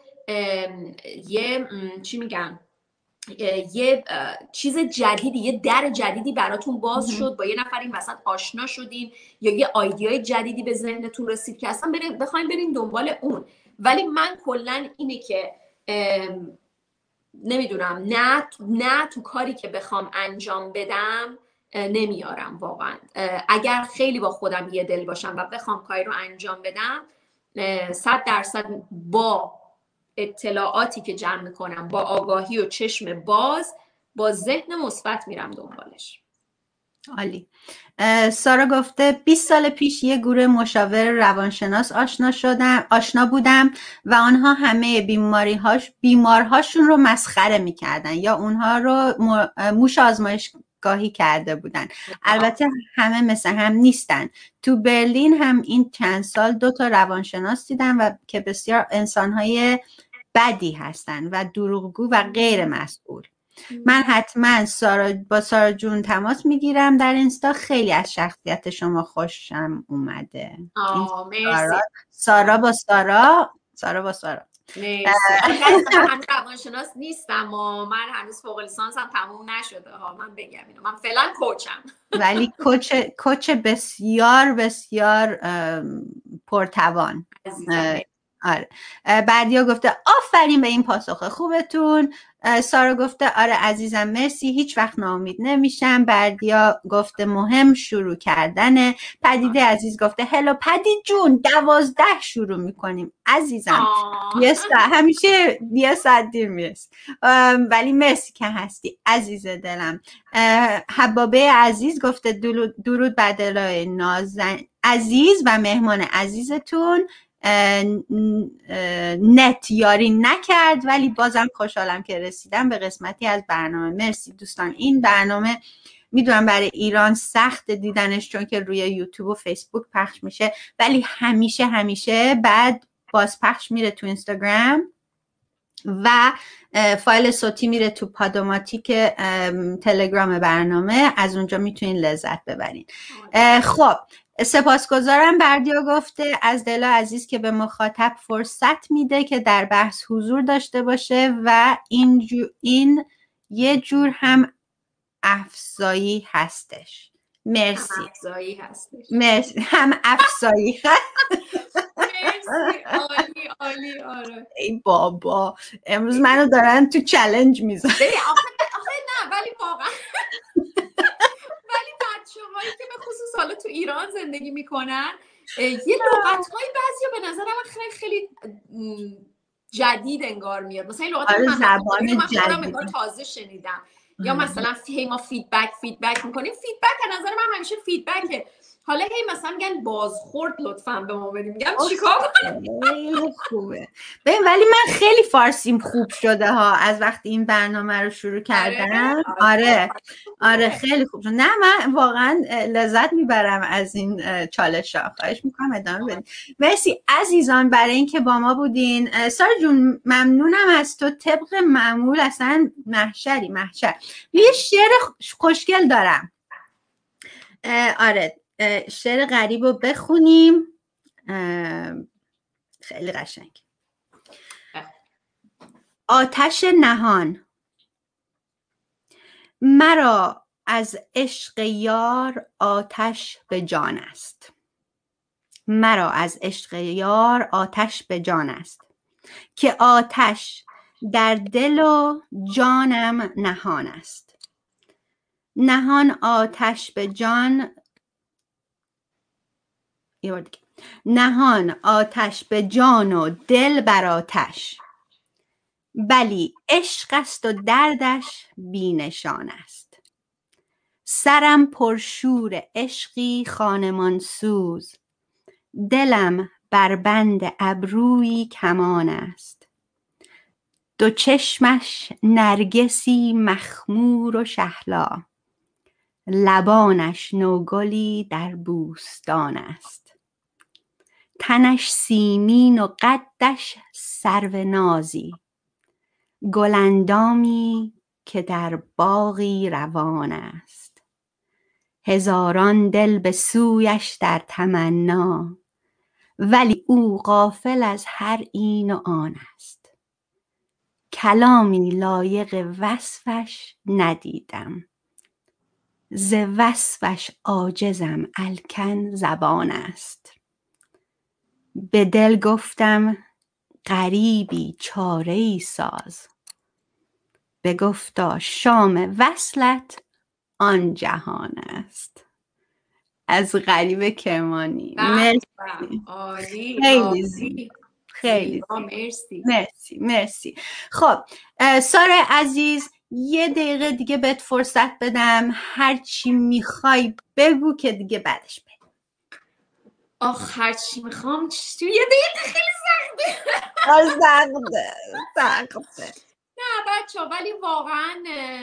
Speaker 3: یه چی میگم، یه چیز جدیدی، یه در جدیدی براتون باز شد، با یه نفر این وسط آشنا شدین یا یه آیدیای جدیدی به ذهنتون رسید که اصلا بخواین برین دنبال اون. ولی من کلا اینه که نمیدونم، نه تو کاری که بخوام انجام بدم نمیارم واقعا. اگر خیلی با خودم یه دل باشم و بخوام کاری رو انجام بدم، 100% با اطلاعاتی که جمع میکنم، با آگاهی و چشم باز، با ذهن مثبت میرم دنبالش.
Speaker 2: عالی. سارا گفته 20 سال پیش یه گروه مشاور روانشناس آشنا بودم و آنها همه بیمارهاشون رو مسخره میکردن یا اونها رو موش آزمایشگاهی کرده بودن. البته همه مثل هم نیستن. تو برلین هم این چند سال 2 روانشناس دیدم و که بسیار انسانهای بدی هستن و دروغگو و غیر مسئول. من حتما با سارا جون تماس میگیرم در اینستا، خیلی از شخصیت شما خوشم اومده.
Speaker 3: مرسی.
Speaker 2: سارا با سارا
Speaker 3: مرسی. من هنوز روانشناس نیستم و من هنوز فوق لیسانسم تموم نشده ها، من بگم اینو، من فعلا کوچم.
Speaker 2: ولی کوچ بسیار بسیار پرتوان. آره. بردیا گفته آفرین به این پاسخ خوبتون. سارا گفته آره عزیزم مرسی، هیچ وقت ناامید نمیشم. بردیا گفته مهم شروع کردنه. پدیده عزیز گفته هلو پدید جون 12 شروع میکنیم عزیزم. همیشه یه ساعت دیر میرسی ولی مرسی که هستی عزیز دلم. حبابه عزیز گفته درود بر دلای نازن عزیز و مهمان عزیزتون. نت یاری نکرد ولی بازم خوشحالم که رسیدم به قسمتی از برنامه. مرسی دوستان. این برنامه میدونم برای ایران سخت دیدنش چون که روی یوتیوب و فیسبوک پخش میشه، ولی همیشه بعد باز پخش میره تو اینستاگرام و فایل صوتی میره تو پادوماتیک تلگرام برنامه، از اونجا میتونین لذت ببرین. خب سپاسگزارم. بردیا گفته از دل عزیز که به مخاطب فرصت میده که در بحث حضور داشته باشه و این یه جور هم افزایی هستش. مرسی.
Speaker 3: افزایی هستش.
Speaker 2: مرسی. هم افزایی.
Speaker 3: مرسی. عالی عالی. آره
Speaker 2: ای بابا امروز منو دارن تو چالش میذارن.
Speaker 3: آخه نه ولی واقعا ولی بچه‌هایی که به خصوص حالا تو ایران زندگی میکنن یه لغت‌های بعضیا به نظر من خیلی جدید انگار میاد. مثلا این لغت من خودم انگار تازه شنیدم. یا مثلا ما فیدبک میکنیم. فیدبک از نظر من همیشه فیدبکه. حالا مثلا میگن بازخورد لطفاً به ما بدیم. میگم چیکار کنم؟
Speaker 2: خیلی خوبه. ببین ولی من خیلی فارسیم خوب شده ها از وقتی این برنامه رو شروع کردم. آره خیلی خوب شد. نه من واقعا لذت میبرم از این چالش ها. خواهش میکنم ادامه بدین. مرسی عزیزان برای اینکه با ما بودین. سارا جون ممنونم از تو. طبق معمول اصلا محشر یه شعر خوشگل دارم. آره شعر غریب رو بخونیم. خیلی قشنگ. آتش نهان. مرا از عشق یار آتش به جان است. مرا از عشق یار آتش به جان است که آتش در دل و جانم نهان است. نهان آتش به جان نهان آتش به جان و دل بر آتش، بلی عشق است و دردش بی نشان است. سرم پرشور عشقی خانمان سوز، دلم بر بند ابرویی کمان است. دو چشمش نرگسی مخمور و شهلا، لبانش نوگلی در بوستان است. تنش سیمین و قدش سرو نازی، گلندامی که در باغی روان است. هزاران دل به سویش در تمنا، ولی او غافل از هر این و آن است. کلامی لایق وصفش ندیدم، ز وصفش عاجزم الکن زبان است. به دل گفتم غریبی چاره‌ای ساز، بگفتا شام وصلت آن جهان است. از غریب کرمانی.
Speaker 3: مرسی.
Speaker 2: خیلی مرسی. خب سارا عزیز یه دقیقه دیگه بهت فرصت بدم، هر چی میخوای بگو که دیگه بعدش بگو.
Speaker 3: هر چی میخوام یه دقیقه خیلی سخته. نه بچه‌ها ولی واقعا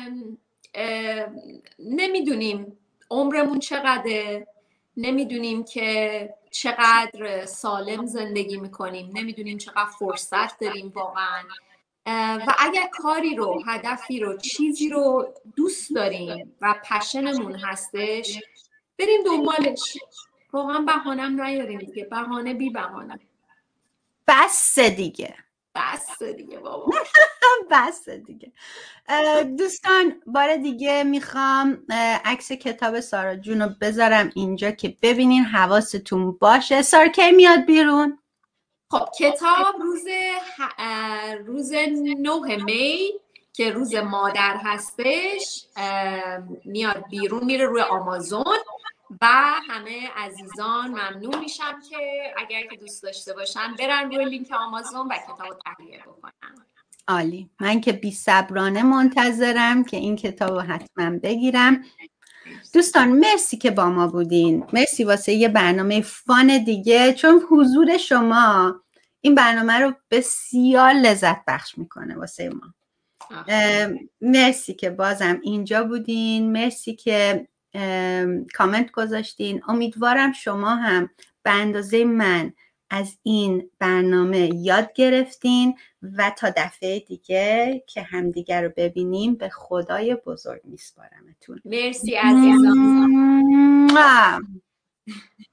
Speaker 3: نمیدونیم عمرمون چقدره، نمیدونیم که چقدر سالم زندگی میکنیم، نمیدونیم چقدر فرصت داریم واقعا. و اگر کاری رو، هدفی رو، چیزی رو دوست داریم و پشنمون هستش بریم دنبالش. واقعا بهانه‌ام نیاریم دیگه. بهانه بی بهانه.
Speaker 2: بس دیگه
Speaker 3: بابا.
Speaker 2: بس دیگه. دوستان بار دیگه میخوام عکس کتاب سارا جون رو بذارم اینجا که ببینین، حواستون باشه. سارا کی میاد بیرون؟
Speaker 3: خب کتاب روز 9 می که روز مادر هستش میاد بیرون، میره روی آمازون و همه عزیزان ممنون میشم که اگر که دوست داشته باشن برن روی لینک آمازون و کتاب رو تهیه بکنن.
Speaker 2: عالی. من که بی‌صبرانه منتظرم که این کتاب رو حتما بگیرم. دوستان مرسی که با ما بودین. مرسی واسه یه برنامه فان دیگه، چون حضور شما این برنامه رو بسیار لذت بخش میکنه واسه ما. مرسی که بازم اینجا بودین. مرسی که کامنت گذاشتین. امیدوارم شما هم به اندازه من از این برنامه یاد گرفتین و تا دفعه دیگه که همدیگه رو ببینیم به خدای بزرگ میسپارمتون.
Speaker 3: مرسی عزیزان.